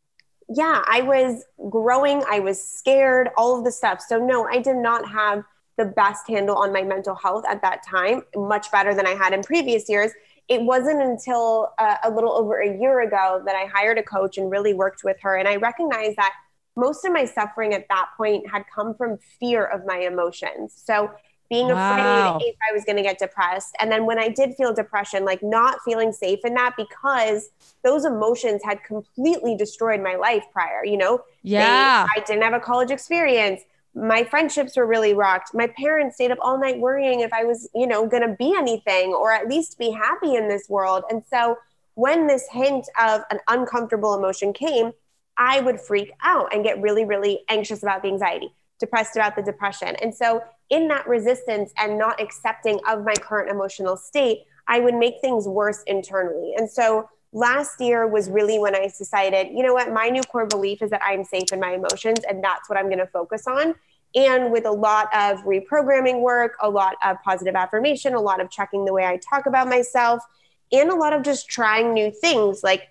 yeah, I was growing. I was scared, all of the stuff. So no, I did not have the best handle on my mental health at that time, much better than I had in previous years. It wasn't until uh, a little over a year ago that I hired a coach and really worked with her. And I recognized that most of my suffering at that point had come from fear of my emotions. So being Wow. afraid if I was going to get depressed. And then when I did feel depression, like not feeling safe in that because those emotions had completely destroyed my life prior, you know? Yeah. They, I didn't have a college experience. My friendships were really rocked. My parents stayed up all night worrying if I was, you know, going to be anything or at least be happy in this world. And so when this hint of an uncomfortable emotion came, I would freak out and get really, really anxious about the anxiety, depressed about the depression. And so in that resistance and not accepting of my current emotional state, I would make things worse internally. And so last year was really when I decided, you know what, my new core belief is that I'm safe in my emotions, and that's what I'm going to focus on. And with a lot of reprogramming work, a lot of positive affirmation, a lot of checking the way I talk about myself, and a lot of just trying new things. Like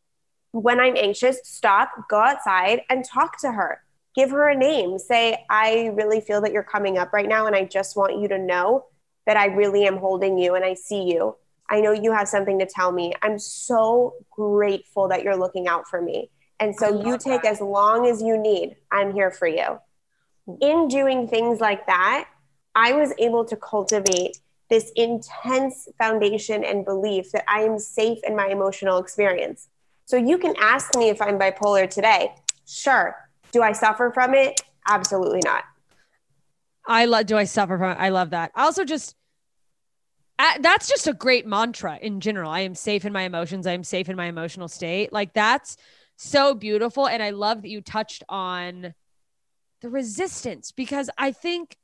when I'm anxious, stop, go outside and talk to her. Give her a name. Say, I really feel that you're coming up right now, and I just want you to know that I really am holding you and I see you. I know you have something to tell me. I'm so grateful that you're looking out for me. And so you take as long as you need. I'm here for you. In doing things like that, I was able to cultivate this intense foundation and belief that I am safe in my emotional experience. So you can ask me if I'm bipolar today. Sure. Do I suffer from it? Absolutely not. I love, do I suffer from it? I love that. I also just, uh, that's just a great mantra in general. I am safe in my emotions. I am safe in my emotional state. Like that's so beautiful. And I love that you touched on the resistance, because I think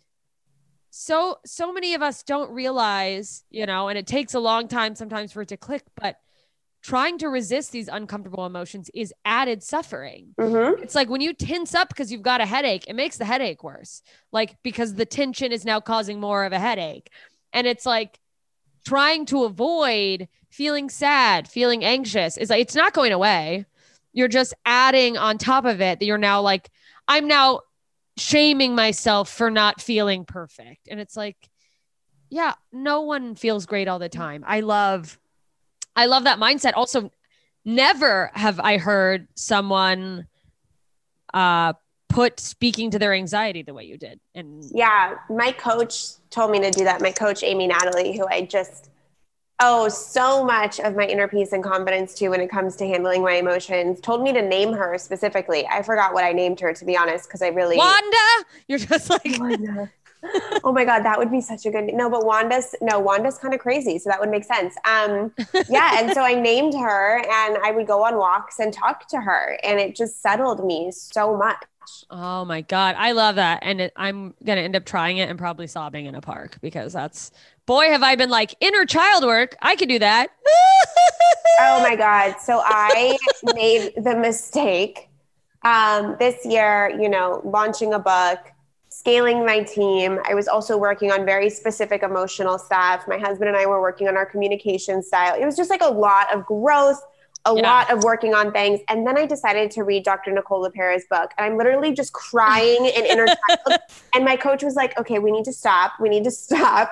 so, so many of us don't realize, you know, and it takes a long time sometimes for it to click, but trying to resist these uncomfortable emotions is added suffering. Mm-hmm. It's like when you tense up because you've got a headache, it makes the headache worse. Like, because the tension is now causing more of a headache. And it's like trying to avoid feeling sad, feeling anxious is like, it's not going away. You're just adding on top of it that you're now like, I'm now shaming myself for not feeling perfect. And it's like, yeah, no one feels great all the time. I love I love that mindset. Also, never have I heard someone uh, put speaking to their anxiety the way you did. And yeah, my coach told me to do that. My coach, Amy Natalie, who I just Oh, so much of my inner peace and confidence too when it comes to handling my emotions. Told me to name her specifically. I forgot what I named her, to be honest, because I really Wanda. You're just like Wanda. Oh my God, that would be such a good no, but Wanda's no, Wanda's kind of crazy, so that would make sense. Um, yeah, and so I named her, and I would go on walks and talk to her, and it just settled me so much. Oh my God, I love that, and it, I'm gonna end up trying it and probably sobbing in a park because that's. Boy, have I been like inner child work. I could do that. Oh my God. So I made the mistake um, this year, you know, launching a book, scaling my team. I was also working on very specific emotional stuff. My husband and I were working on our communication style. It was just like a lot of growth, a Yeah. lot of working on things. And then I decided to read Doctor Nicole LePera's book. And I'm literally just crying in inner child. And my coach was like, okay, we need to stop. We need to stop.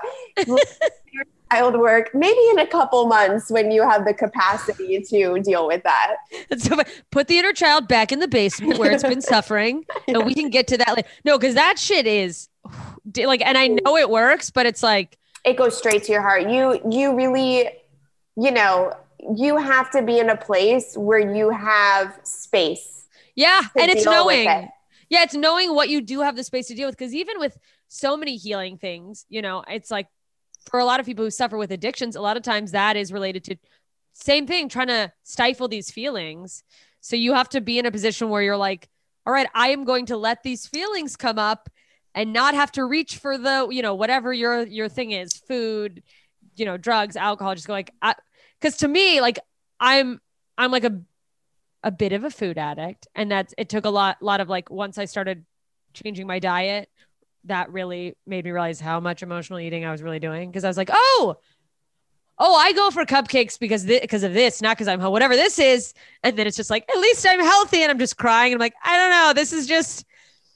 Child work, maybe in a couple months when you have the capacity to deal with that. So put the inner child back in the basement where it's been suffering, and we can get to that later. No, because that shit is like, and I know it works, but it's like it goes straight to your heart. You, you really, you know, you have to be in a place where you have space. Yeah, and it's knowing. It. Yeah, it's knowing what you do have the space to deal with. Because even with so many healing things, you know, it's like for a lot of people who suffer with addictions, a lot of times that is related to same thing, trying to stifle these feelings. So you have to be in a position where you're like, all right, I am going to let these feelings come up and not have to reach for the, you know, whatever your, your thing is, food, you know, drugs, alcohol, just go like, I, cause to me, like I'm, I'm like a, a bit of a food addict. And that's, it took a lot, lot of like, once I started changing my diet, that really made me realize how much emotional eating I was really doing. Cause I was like, oh, oh, I go for cupcakes because this, because of this, not because I'm whatever this is. And then it's just like, at least I'm healthy. And I'm just crying. And I'm like, I don't know. This is just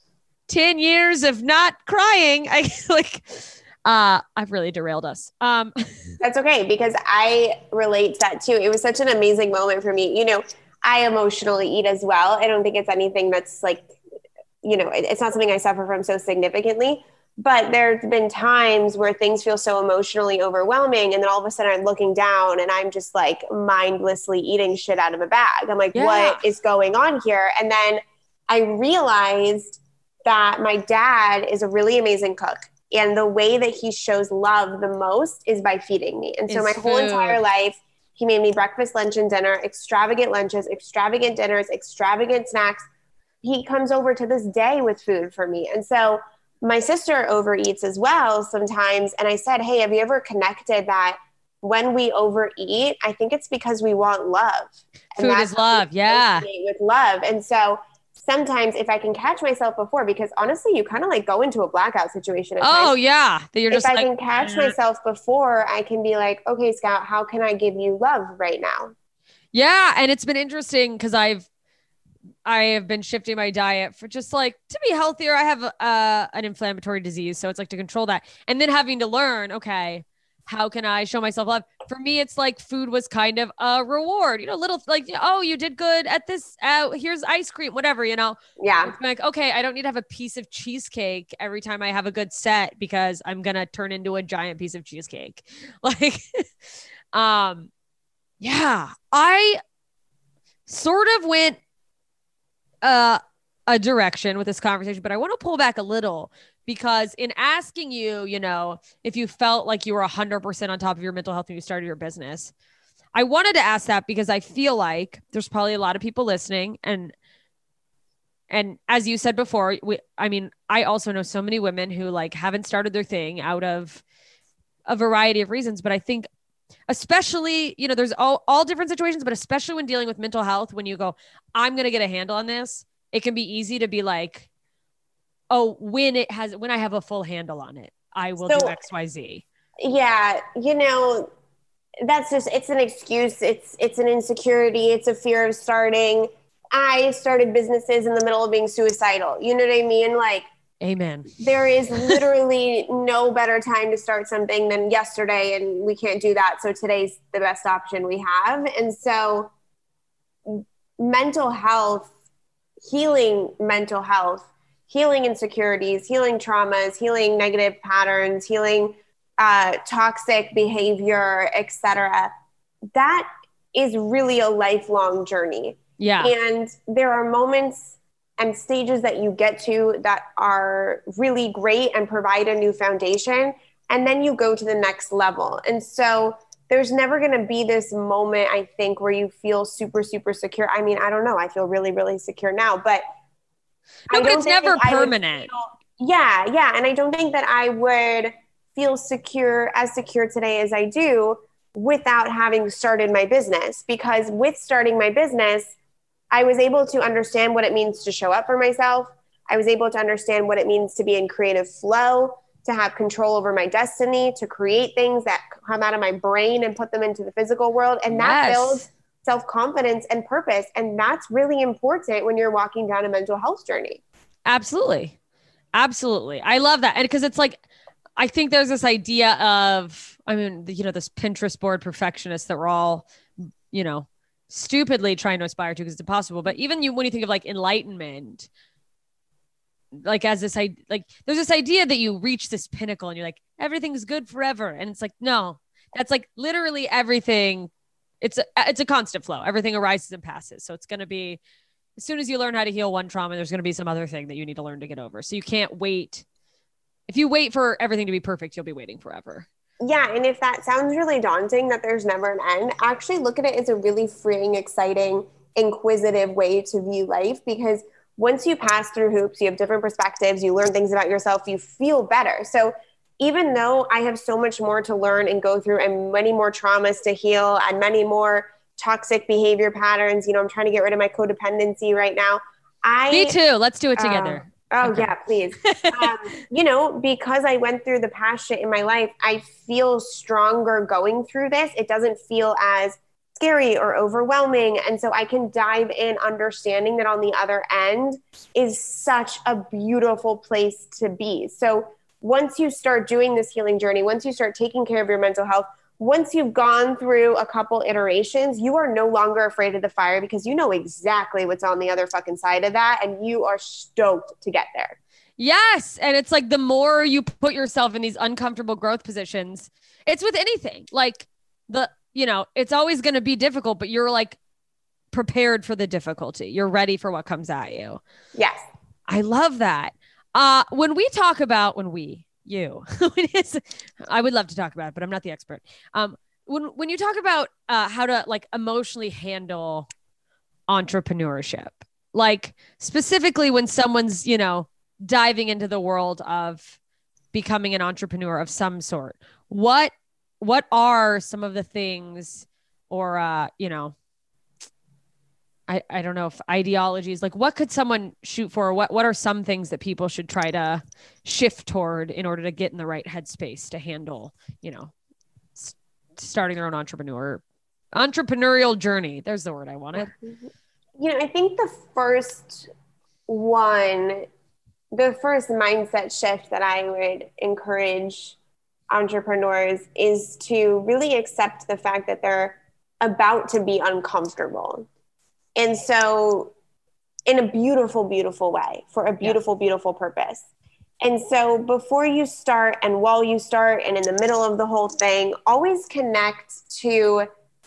ten years of not crying. I like, uh, I've really derailed us. Um, That's okay. Because I relate to that too. It was such an amazing moment for me. You know, I emotionally eat as well. I don't think it's anything that's like, you know, it, it's not something I suffer from so significantly, but there's been times where things feel so emotionally overwhelming. And then all of a sudden I'm looking down and I'm just like mindlessly eating shit out of a bag. I'm like, Yeah. what is going on here? And then I realized that my dad is a really amazing cook. And the way that he shows love the most is by feeding me. And so Is my whole food. entire life, he made me breakfast, lunch, and dinner, extravagant lunches, extravagant dinners, extravagant snacks. He comes over to this day with food for me. And so my sister overeats as well sometimes. And I said, hey, have you ever connected that when we overeat, I think it's because we want love. And Food that's is love. what we Yeah. associate with love. And so sometimes if I can catch myself before, because honestly, you kind of like go into a blackout situation. at Oh times. yeah. That you're If just I like, can catch "Mm." myself before, I can be like, okay, Scout, how can I give you love right now? Yeah. And it's been interesting because I've, I have been shifting my diet for just like to be healthier. I have uh, an inflammatory disease. So it's like to control that. And then having to learn, okay, how can I show myself love? For me, it's like food was kind of a reward, you know, little like, oh, you did good at this. Uh, here's ice cream, whatever, you know. Yeah. It's like, okay, I don't need to have a piece of cheesecake every time I have a good set because I'm going to turn into a giant piece of cheesecake. Like, um, yeah, I sort of went uh, a direction with this conversation, but I want to pull back a little because in asking you, you know, if you felt like you were a hundred percent on top of your mental health when you started your business, I wanted to ask that because I feel like there's probably a lot of people listening. And, and as you said before, we, I mean, I also know so many women who like haven't started their thing out of a variety of reasons, but I think especially, you know, there's all, all different situations, but especially when dealing with mental health, when you go, I'm going to get a handle on this, it can be easy to be like, oh, when it has, when I have a full handle on it, I will So- do X, Y, Z. Yeah, you know, that's just, it's an excuse. It's, it's an insecurity. It's a fear of starting. I started businesses in the middle of being suicidal. You know what I mean? Like, Amen. there is literally no better time to start something than yesterday, and we can't do that. So today's the best option we have. And so mental health, healing mental health, healing insecurities, healing traumas, healing negative patterns, healing uh, toxic behavior, et cetera, that is really a lifelong journey. Yeah. And there are moments and stages that you get to that are really great and provide a new foundation. And then you go to the next level. And so there's never going to be this moment, I think, where you feel super, super secure. I mean, I don't know. I feel really, really secure now, but no, but it's never permanent. Feel, yeah. Yeah. And I don't think that I would feel secure, as secure today as I do without having started my business, because with starting my business, I was able to understand what it means to show up for myself. I was able to understand what it means to be in creative flow, to have control over my destiny, to create things that come out of my brain and put them into the physical world. And that yes. builds self-confidence and purpose. And that's really important when you're walking down a mental health journey. Absolutely. Absolutely. I love that. And because it's like, I think there's this idea of, I mean, you know, this Pinterest board perfectionist that we're all, you know, stupidly trying to aspire to because it's impossible. But even you, when you think of like enlightenment, like as this, like there's this idea that you reach this pinnacle and you're like, everything's good forever. And it's like, no, that's like literally everything. It's a, it's a constant flow. Everything arises and passes. So it's going to be, as soon as you learn how to heal one trauma, there's going to be some other thing that you need to learn to get over. So you can't wait. If you wait for everything to be perfect, you'll be waiting forever. Yeah. And if that sounds really daunting, that there's never an end, actually look at it as a really freeing, exciting, inquisitive way to view life, because once you pass through hoops, you have different perspectives, you learn things about yourself, you feel better. So even though I have so much more to learn and go through and many more traumas to heal and many more toxic behavior patterns, you know, I'm trying to get rid of my codependency right now. I Me too. Let's do it together. Uh, oh okay. yeah, please. um, you know, because I went through the past shit in my life, I feel stronger going through this. It doesn't feel as scary or overwhelming. And so I can dive in understanding that on the other end is such a beautiful place to be. So once you start doing this healing journey, once you start taking care of your mental health, once you've gone through a couple iterations, you are no longer afraid of the fire because you know exactly what's on the other fucking side of that. And you are stoked to get there. Yes. And it's like, the more you put yourself in these uncomfortable growth positions, it's with anything like the, you know, it's always going to be difficult, but you're like prepared for the difficulty. You're ready for what comes at you. Yes. I love that. Uh, when we talk about, when we, you, I would love to talk about it, but I'm not the expert. Um, when, when you talk about uh, how to like emotionally handle entrepreneurship, like specifically when someone's, you know, diving into the world of becoming an entrepreneur of some sort, what What are some of the things or, uh, you know, I, I don't know if ideologies, like what could someone shoot for? What, what are some things that people should try to shift toward in order to get in the right headspace to handle, you know, s- starting their own entrepreneur, entrepreneurial journey? There's the word I wanted. You know, I think the first one, the first mindset shift that I would encourage entrepreneurs is to really accept the fact that they're about to be uncomfortable. And so in a beautiful, beautiful way, for a beautiful, yeah. beautiful purpose. And so before you start and while you start and in the middle of the whole thing, always connect to,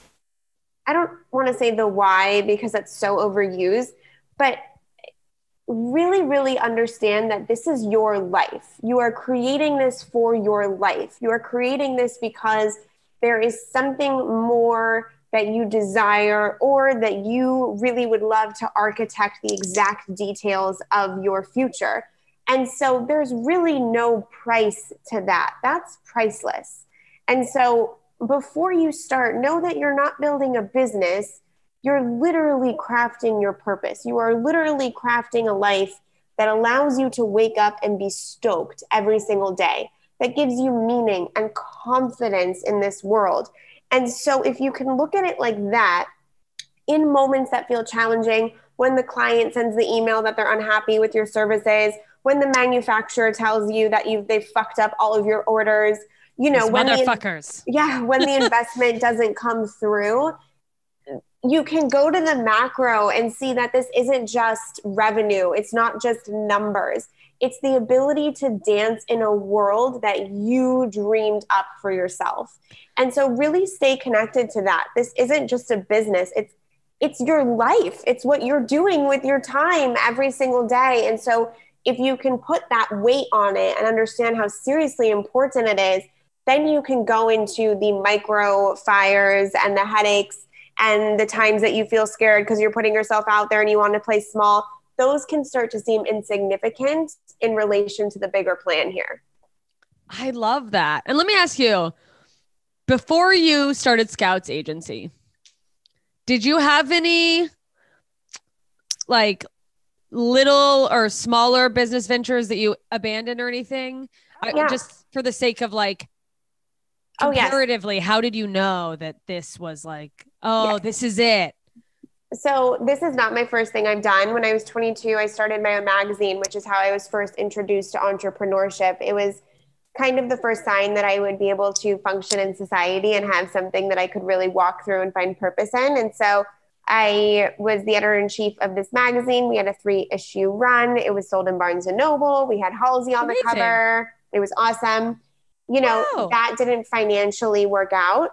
I don't want to say the why because that's so overused, but really, really understand that this is your life. You are creating this for your life. You are creating this because there is something more that you desire or that you really would love to architect the exact details of your future. And so there's really no price to that. That's priceless. And so before you start, know that you're not building a business. You're literally crafting your purpose. You are literally crafting a life that allows you to wake up and be stoked every single day, that gives you meaning and confidence in this world. And so if you can look at it like that, in moments that feel challenging, when the client sends the email that they're unhappy with your services, when the manufacturer tells you that you've they've fucked up all of your orders, you know, Those when motherfuckers. the, yeah, when the investment doesn't come through, you can go to the macro and see that this isn't just revenue. It's not just numbers. It's the ability to dance in a world that you dreamed up for yourself. And so really stay connected to that. This isn't just a business. It's it's your life. It's what you're doing with your time every single day. And so if you can put that weight on it and understand how seriously important it is, then you can go into the micro fires and the headaches and the times that you feel scared because you're putting yourself out there and you want to play small. Those can start to seem insignificant in relation to the bigger plan here. I love that. And let me ask you, before you started Scouts Agency, did you have any like little or smaller business ventures that you abandoned or anything? Yeah. I, just for the sake of like, comparatively, oh, yes. How did you know that this was like, oh, yes. This is it? So this is not my first thing I've done. When I was twenty-two, I started my own magazine, which is how I was first introduced to entrepreneurship. It was kind of the first sign that I would be able to function in society and have something that I could really walk through and find purpose in. And so I was the editor-in-chief of this magazine. We had a three-issue run. It was sold in Barnes and Noble. We had Halsey on Amazing. The cover. It was awesome. You know, wow. That didn't financially work out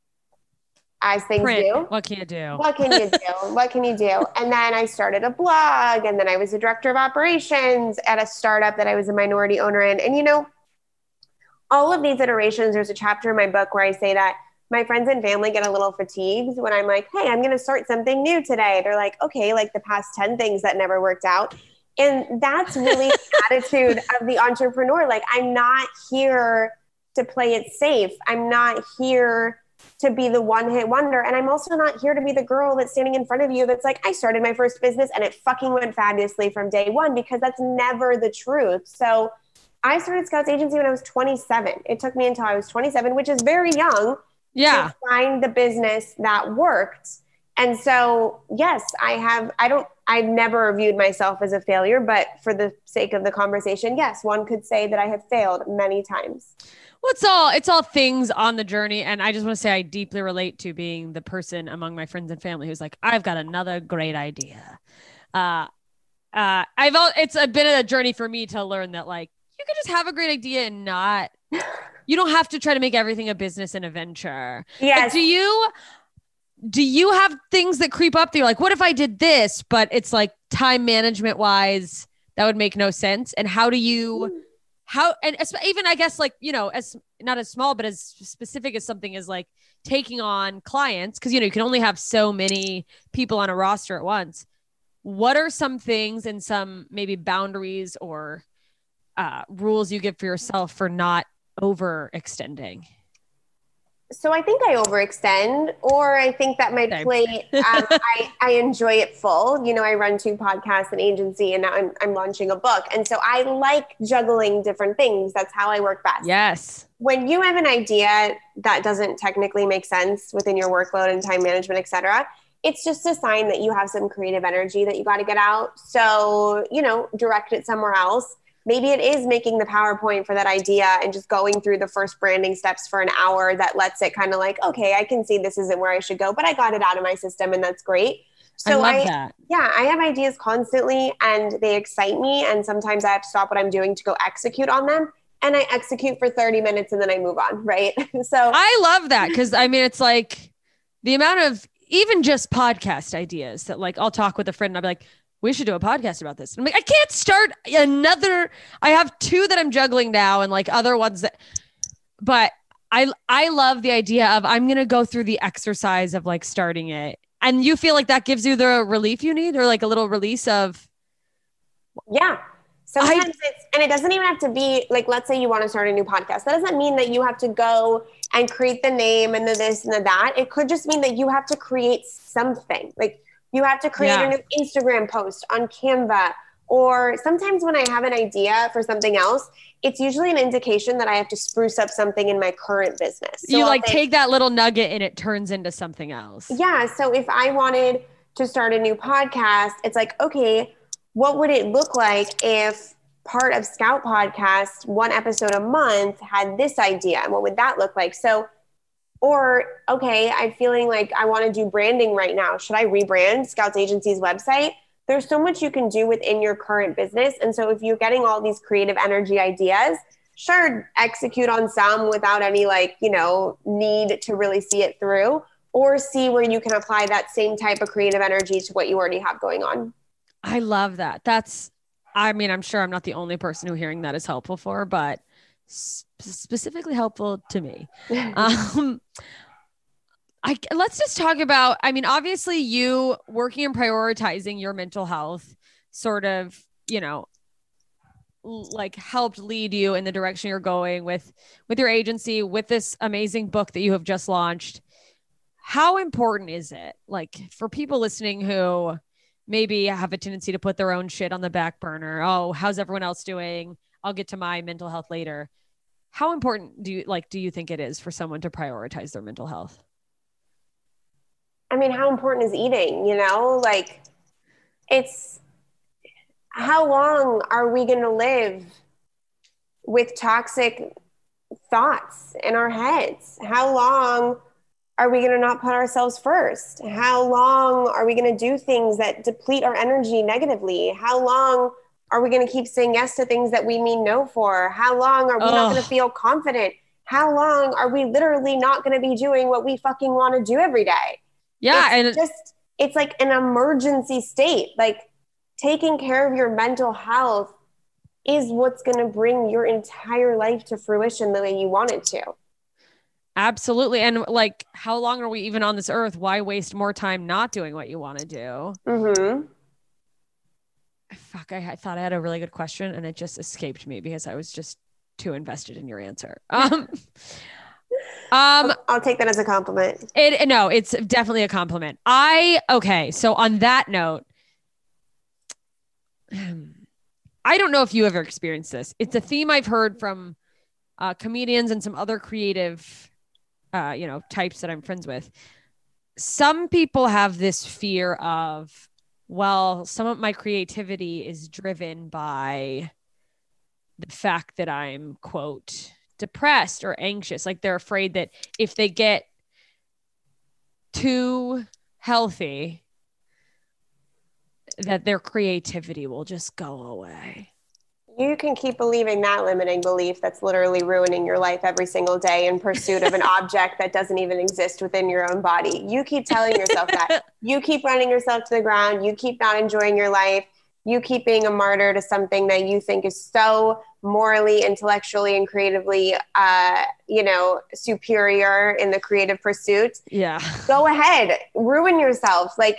as things Print. do. What can you do? What can you do? What can you do? And then I started a blog, and then I was a director of operations at a startup that I was a minority owner in. And, you know, all of these iterations, there's a chapter in my book where I say that my friends and family get a little fatigued when I'm like, hey, I'm going to start something new today. They're like, okay, like the past ten things that never worked out. And that's really the attitude of the entrepreneur. Like, I'm not here to play it safe. I'm not here to be the one hit wonder. And I'm also not here to be the girl that's standing in front of you that's like, I started my first business and it fucking went fabulously from day one, because that's never the truth. So I started Scouts Agency when I was twenty-seven. It took me until I was twenty-seven, which is very young, yeah, to find the business that worked. And so, yes, I have, I don't, I've never viewed myself as a failure, but for the sake of the conversation, yes, one could say that I have failed many times. Well, it's all, it's all things on the journey. And I just want to say I deeply relate to being the person among my friends and family who's like, I've got another great idea. Uh, uh, I've, all, it's been a journey for me to learn that, like, you can just have a great idea and not, you don't have to try to make everything a business and a venture. Yes. Like, do you, do you have things that creep up that you're like, what if I did this, but it's like time management wise, that would make no sense? And how do you, how, and even I guess like, you know, as not as small, but as specific as something as like taking on clients, because, you know, you can only have so many people on a roster at once. What are some things and some maybe boundaries or uh, rules you give for yourself for not overextending? So I think I overextend, or I think that my plate, um, I, I enjoy it full. You know, I run two podcasts, an agency, and now I'm, I'm launching a book. And so I like juggling different things. That's how I work best. Yes. When you have an idea that doesn't technically make sense within your workload and time management, et cetera, it's just a sign that you have some creative energy that you got to get out. So, you know, direct it somewhere else. Maybe it is making the PowerPoint for that idea and just going through the first branding steps for an hour that lets it kind of like, okay, I can see this isn't where I should go, but I got it out of my system and that's great. So I love I, that. Yeah, I have ideas constantly and they excite me. And sometimes I have to stop what I'm doing to go execute on them. And I execute for thirty minutes and then I move on, right? So I love that, because I mean, it's like the amount of even just podcast ideas that like I'll talk with a friend and I'll be like, we should do a podcast about this. And I'm like, I can't start another. I have two that I'm juggling now and like other ones that, but I, I love the idea of I'm going to go through the exercise of like starting it. And you feel like that gives you the relief you need, or like a little release of. Yeah. Sometimes I, it's, and it doesn't even have to be like, let's say you want to start a new podcast. That doesn't mean that you have to go and create the name and the this and the that. It could just mean that you have to create something. Like, you have to create yeah. a new Instagram post on Canva. Or sometimes when I have an idea for something else, it's usually an indication that I have to spruce up something in my current business. So you I'll like think, take that little nugget and it turns into something else. Yeah. So if I wanted to start a new podcast, it's like, okay, what would it look like if part of Scout Podcast, one episode a month, had this idea? And what would that look like? So Or, okay, I'm feeling like I want to do branding right now. Should I rebrand Scouts Agency's website? there's so much you can do within your current business. And so if you're getting all these creative energy ideas, sure, execute on some without any like, you know, need to really see it through, or see where you can apply that same type of creative energy to what you already have going on. I love that. That's, I mean, I'm sure I'm not the only person who hearing that is helpful for, but sp- specifically helpful to me. um, I, let's just talk about, I mean, obviously you working and prioritizing your mental health sort of, you know, like helped lead you in the direction you're going with, with your agency, with this amazing book that you have just launched. How important is it, like, for people listening who maybe have a tendency to put their own shit on the back burner? Oh, how's everyone else doing? I'll get to my mental health later. How important do you like, do you think it is for someone to prioritize their mental health? I mean, how important is eating, you know, like it's, how long are we going to live with toxic thoughts in our heads? How long are we going to not put ourselves first? How long are we going to do things that deplete our energy negatively? How long are we going to keep saying yes to things that we mean no for? How long are we Ugh. not going to feel confident? How long are we literally not going to be doing what we fucking want to do every day? Yeah. It's and just, it's like an emergency state. Like taking care of your mental health is what's going to bring your entire life to fruition the way you want it to. Absolutely. And like, how long are we even on this earth? Why waste more time not doing what you want to do? Mm-hmm. Fuck, I, I thought I had a really good question and it just escaped me because I was just too invested in your answer. Um, um, I'll, I'll take that as a compliment. It no, it's definitely a compliment. I, okay. So on that note, I don't know if you ever experienced this. It's a theme I've heard from uh, comedians and some other creative Uh, you know, types that I'm friends with. Some people have this fear of, well, some of my creativity is driven by the fact that I'm, quote, depressed or anxious. Like they're afraid that if they get too healthy, that their creativity will just go away. You can keep believing that limiting belief that's literally ruining your life every single day in pursuit of an object that doesn't even exist within your own body. You keep telling yourself that. You keep running yourself to the ground. You keep not enjoying your life. You keep being a martyr to something that you think is so morally, intellectually, and creatively, uh, you know, superior in the creative pursuit. Yeah. Go ahead. Ruin yourself. Like,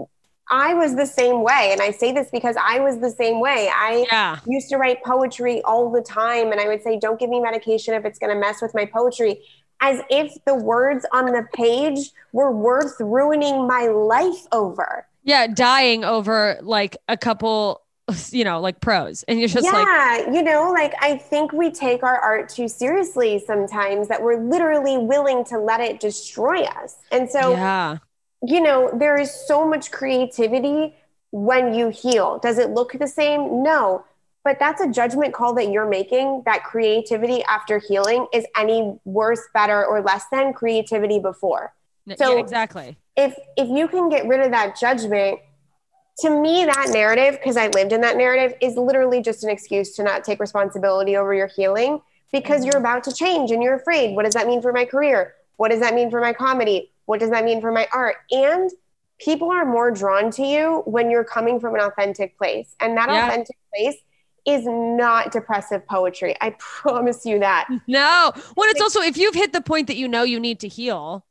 I was the same way. And I say this because I was the same way. I yeah. used to write poetry all the time. And I would say, don't give me medication if it's going to mess with my poetry. As if the words on the page were worth ruining my life over. Yeah. Dying over like a couple, you know, like prose. And you're just yeah, like. Yeah. You know, like I think we take our art too seriously sometimes that we're literally willing to let it destroy us. And so. Yeah. You know, there is so much creativity when you heal. Does it look the same? No, but that's a judgment call that you're making, that creativity after healing is any worse, better, or less than creativity before. So yeah, exactly. If, if you can get rid of that judgment, to me, that narrative, because I lived in that narrative, is literally just an excuse to not take responsibility over your healing because mm-hmm. you're about to change and you're afraid. What does that mean for my career? What does that mean for my comedy? What does that mean for my art? And people are more drawn to you when you're coming from an authentic place. And that yeah. authentic place is not depressive poetry. I promise you that. No. Well, it's also, if you've hit the point that you know you need to heal,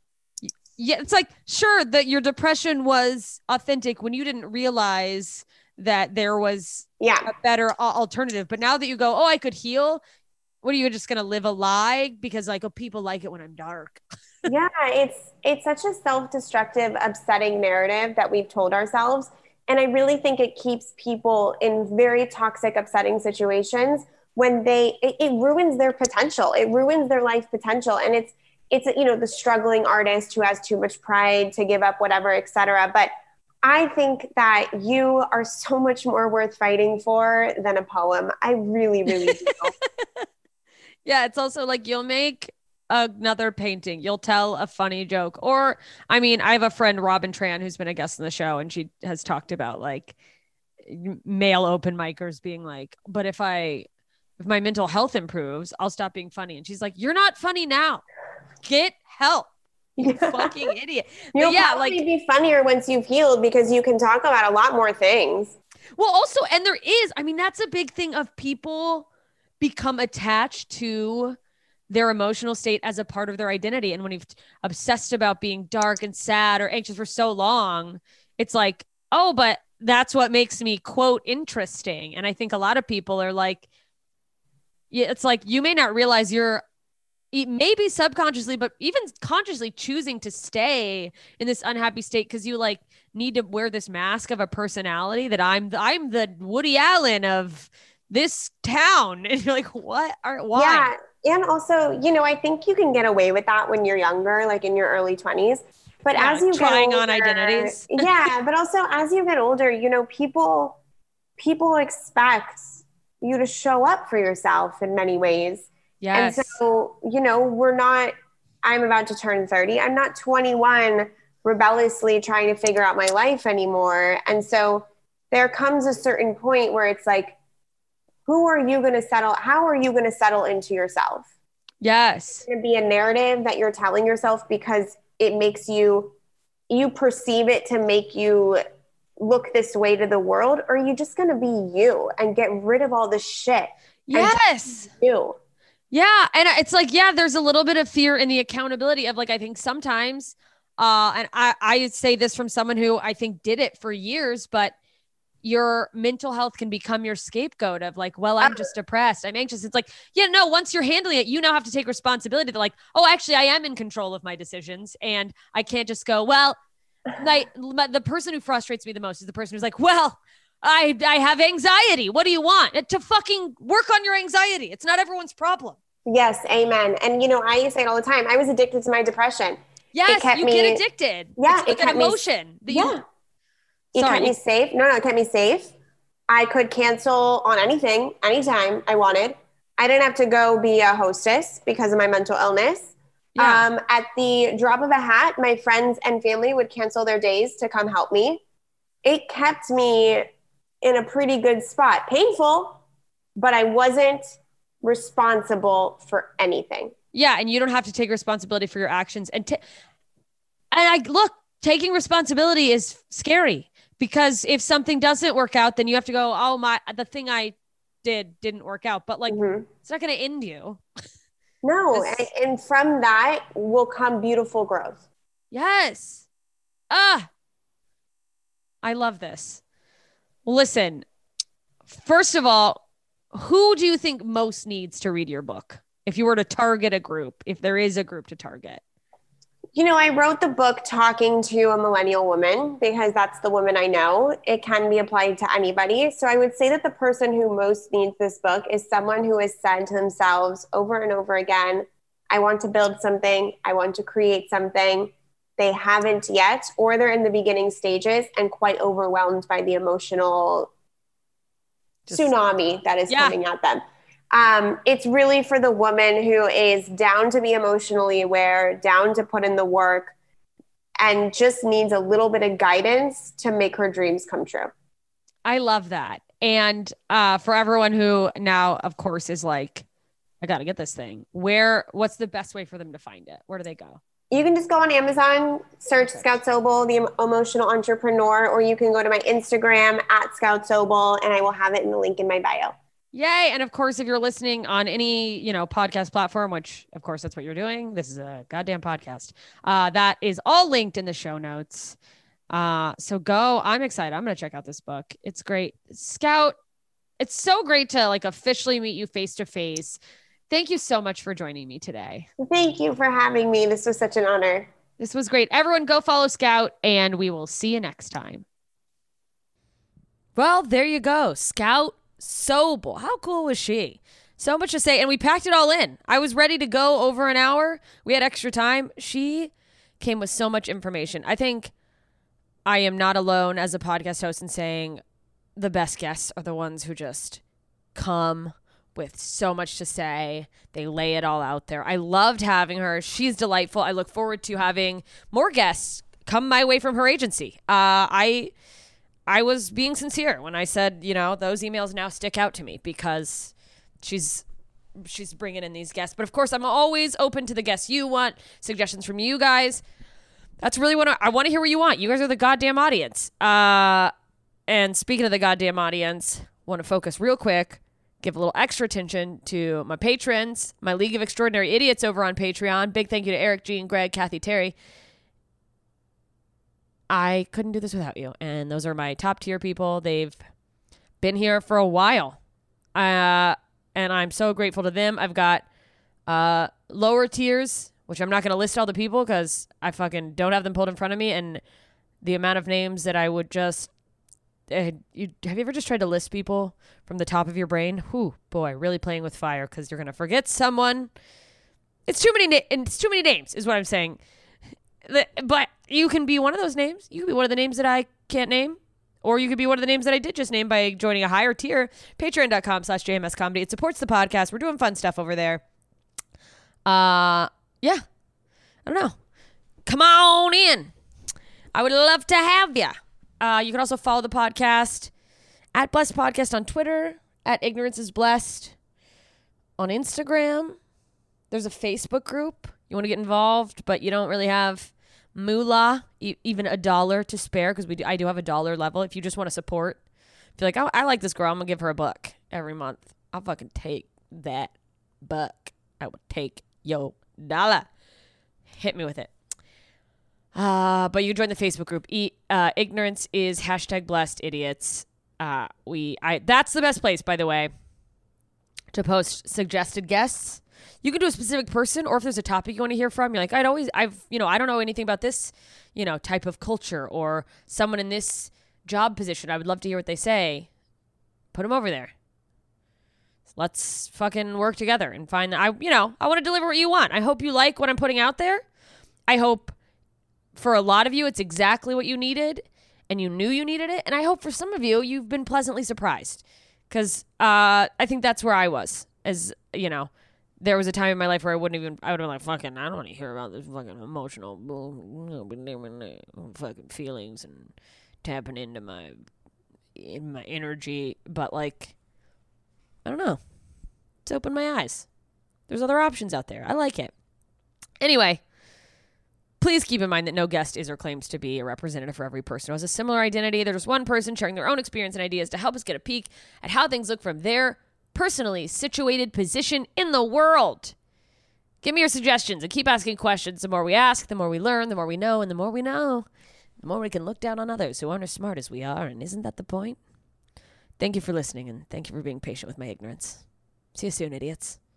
yeah, it's like, sure, that your depression was authentic when you didn't realize that there was yeah. a better alternative. But now that you go, oh, I could heal. What are you just going to live a lie? Because like, oh, people like it when I'm dark. Yeah, it's it's such a self-destructive, upsetting narrative that we've told ourselves. And I really think it keeps people in very toxic, upsetting situations when they, it, it ruins their potential. It ruins their life potential. And it's, it's, you know, the struggling artist who has too much pride to give up whatever, et cetera. But I think that you are so much more worth fighting for than a poem. I really, really do. Yeah. It's also like, you'll make another painting. You'll tell a funny joke. Or, I mean, I have a friend, Robin Tran, who's been a guest on the show, and she has talked about like male open micers being like, but if I, if my mental health improves, I'll stop being funny. And she's like, you're not funny now. Get help. You fucking idiot. But You'll yeah, probably like be funnier once you've healed because you can talk about a lot more things. Well, also, and there is, I mean, that's a big thing of people become attached to their emotional state as a part of their identity. And when you've obsessed about being dark and sad or anxious for so long, it's like, oh, but that's what makes me, quote, interesting. And I think a lot of people are like, yeah, it's like, you may not realize you're maybe subconsciously, but even consciously choosing to stay in this unhappy state because you like need to wear this mask of a personality that I'm the, I'm the Woody Allen of this town. And you're like, what are, why? Yeah. And also, you know, I think you can get away with that when you're younger, like in your early twenties. But yeah, as you trying get older, on identities. yeah, but also as you get older, you know, people people expect you to show up for yourself in many ways. Yes. And so, you know, we're not, I'm about to turn thirty. I'm not twenty-one rebelliously trying to figure out my life anymore. And so there comes a certain point where it's like, who are you going to settle? How are you going to settle into yourself? Yes. It's going to be a narrative that you're telling yourself because it makes you, you perceive it to make you look this way to the world, or are you just going to be you and get rid of all the shit? Yes. You. Yeah. And it's like, yeah, there's a little bit of fear in the accountability of like, I think sometimes, uh, and I, I say this from someone who I think did it for years, but your mental health can become your scapegoat of like, well, I'm just depressed, I'm anxious. It's like, yeah, no, once you're handling it, you now have to take responsibility that like, oh, actually I am in control of my decisions. And I can't just go, well, like the person who frustrates me the most is the person who's like, well, I, I have anxiety. What do you want? To fucking work on your anxiety. It's not everyone's problem. Yes. Amen. And you know, I say it all the time. I was addicted to my depression. Yes. You me, get addicted. Yeah. It's like an emotion. Me, that you, yeah. It Sorry. kept me safe. No, no, it kept me safe. I could cancel on anything, anytime I wanted. I didn't have to go be a hostess because of my mental illness. Yeah. Um, at the drop of a hat, my friends and family would cancel their days to come help me. It kept me in a pretty good spot. Painful, but I wasn't responsible for anything. Yeah, and you don't have to take responsibility for your actions. And, t- and I look, taking responsibility is scary. Because if something doesn't work out, then you have to go, oh, my, the thing I did didn't work out. But like, mm-hmm. It's not going to end you. No. and, and from that will come beautiful growth. Yes. Ah, I love this. Listen, first of all, who do you think most needs to read your book? If you were to target a group, if there is a group to target. You know, I wrote the book talking to a millennial woman because that's the woman I know. It can be applied to anybody. So I would say that the person who most needs this book is someone who has said to themselves over and over again, I want to build something. I want to create something. They haven't yet, or they're in the beginning stages and quite overwhelmed by the emotional Just, tsunami that is yeah. coming at them. Um, it's really for the woman who is down to be emotionally aware, down to put in the work, and just needs a little bit of guidance to make her dreams come true. I love that. And uh, for everyone who now, of course, is like, I got to get this thing. Where, what's the best way for them to find it? Where do they go? You can just go on Amazon, search okay. Scout Sobel, the emotional entrepreneur, or you can go to my Instagram at Scout Sobel, and I will have it in the link in my bio. Yay. And of course, if you're listening on any, you know, podcast platform, which of course that's what you're doing. This is a goddamn podcast. Uh, that is all linked in the show notes. Uh, so go, I'm excited. I'm going to check out this book. It's great. Scout. It's so great to like officially meet you face to face. Thank you so much for joining me today. Thank you for having me. This was such an honor. This was great. Everyone go follow Scout and we will see you next time. Well, there you go. Scout Sobel. How cool was she? So much to say. And we packed it all in. I was ready to go over an hour. We had extra time. She came with so much information. I think I am not alone as a podcast host in saying the best guests are the ones who just come with so much to say. They lay it all out there. I loved having her. She's delightful. I look forward to having more guests come my way from her agency. Uh, I I was being sincere when I said, you know, those emails now stick out to me because she's she's bringing in these guests. But of course, I'm always open to the guests you want, suggestions from you guys. That's really what I, I want to hear what you want. You guys are the goddamn audience. Uh, and speaking of the goddamn audience, want to focus real quick, give a little extra attention to my patrons, my League of Extraordinary Idiots over on Patreon. Big thank you to Eric, Jean, Greg, Kathy, Terry. I couldn't do this without you. And those are my top tier people. They've been here for a while. Uh, and I'm so grateful to them. I've got uh, lower tiers, which I'm not going to list all the people because I fucking don't have them pulled in front of me. And the amount of names that I would just... Uh, you, have you ever just tried to list people from the top of your brain? Whew, boy, really playing with fire because you're going to forget someone. It's too many na- It's too many names is what I'm saying. But you can be one of those names. You can be one of the names that I can't name. Or you could be one of the names that I did just name by joining a higher tier. Patreon.com slash JMS Comedy. It supports the podcast. We're doing fun stuff over there. Uh, yeah. I don't know. Come on in. I would love to have you. Uh, you can also follow the podcast at Blessed Podcast on Twitter, at Ignorance is Blessed on Instagram. There's a Facebook group. You want to get involved, but you don't really have moolah, e- even a dollar to spare, because we do, I do have a dollar level. If you just want to support, if you're like, oh, I like this girl, I'm going to give her a buck every month. I'll fucking take that buck. I will take yo dollar. Hit me with it. Uh, but you can join the Facebook group. E- uh, ignorance is hashtag blessed idiots. Uh, we, I, that's the best place, by the way, to post suggested guests. You can do a specific person, or if there's a topic you want to hear from, you're like, I'd always, I've, you know, I don't know anything about this, you know, type of culture or someone in this job position. I would love to hear what they say. Put them over there. Let's fucking work together and find, I, you know, I want to deliver what you want. I hope you like what I'm putting out there. I hope for a lot of you, it's exactly what you needed and you knew you needed it. And I hope for some of you, you've been pleasantly surprised because uh, I think that's where I was. As, you know, there was a time in my life where I wouldn't even, I would have been like, fucking, I don't want to hear about this fucking emotional fucking feelings and tapping into my, in my energy. But like, I don't know. It's opened my eyes. There's other options out there. I like it. Anyway. Please keep in mind that no guest is or claims to be a representative for every person who has a similar identity. There's one person sharing their own experience and ideas to help us get a peek at how things look from their personally situated position in the world. Give me your suggestions and keep asking questions. The more we ask, the more we learn, the more we know, and the more we know, the more we can look down on others who aren't as smart as we are. And isn't that the point? Thank you for listening, and thank you for being patient with my ignorance. See you soon, idiots.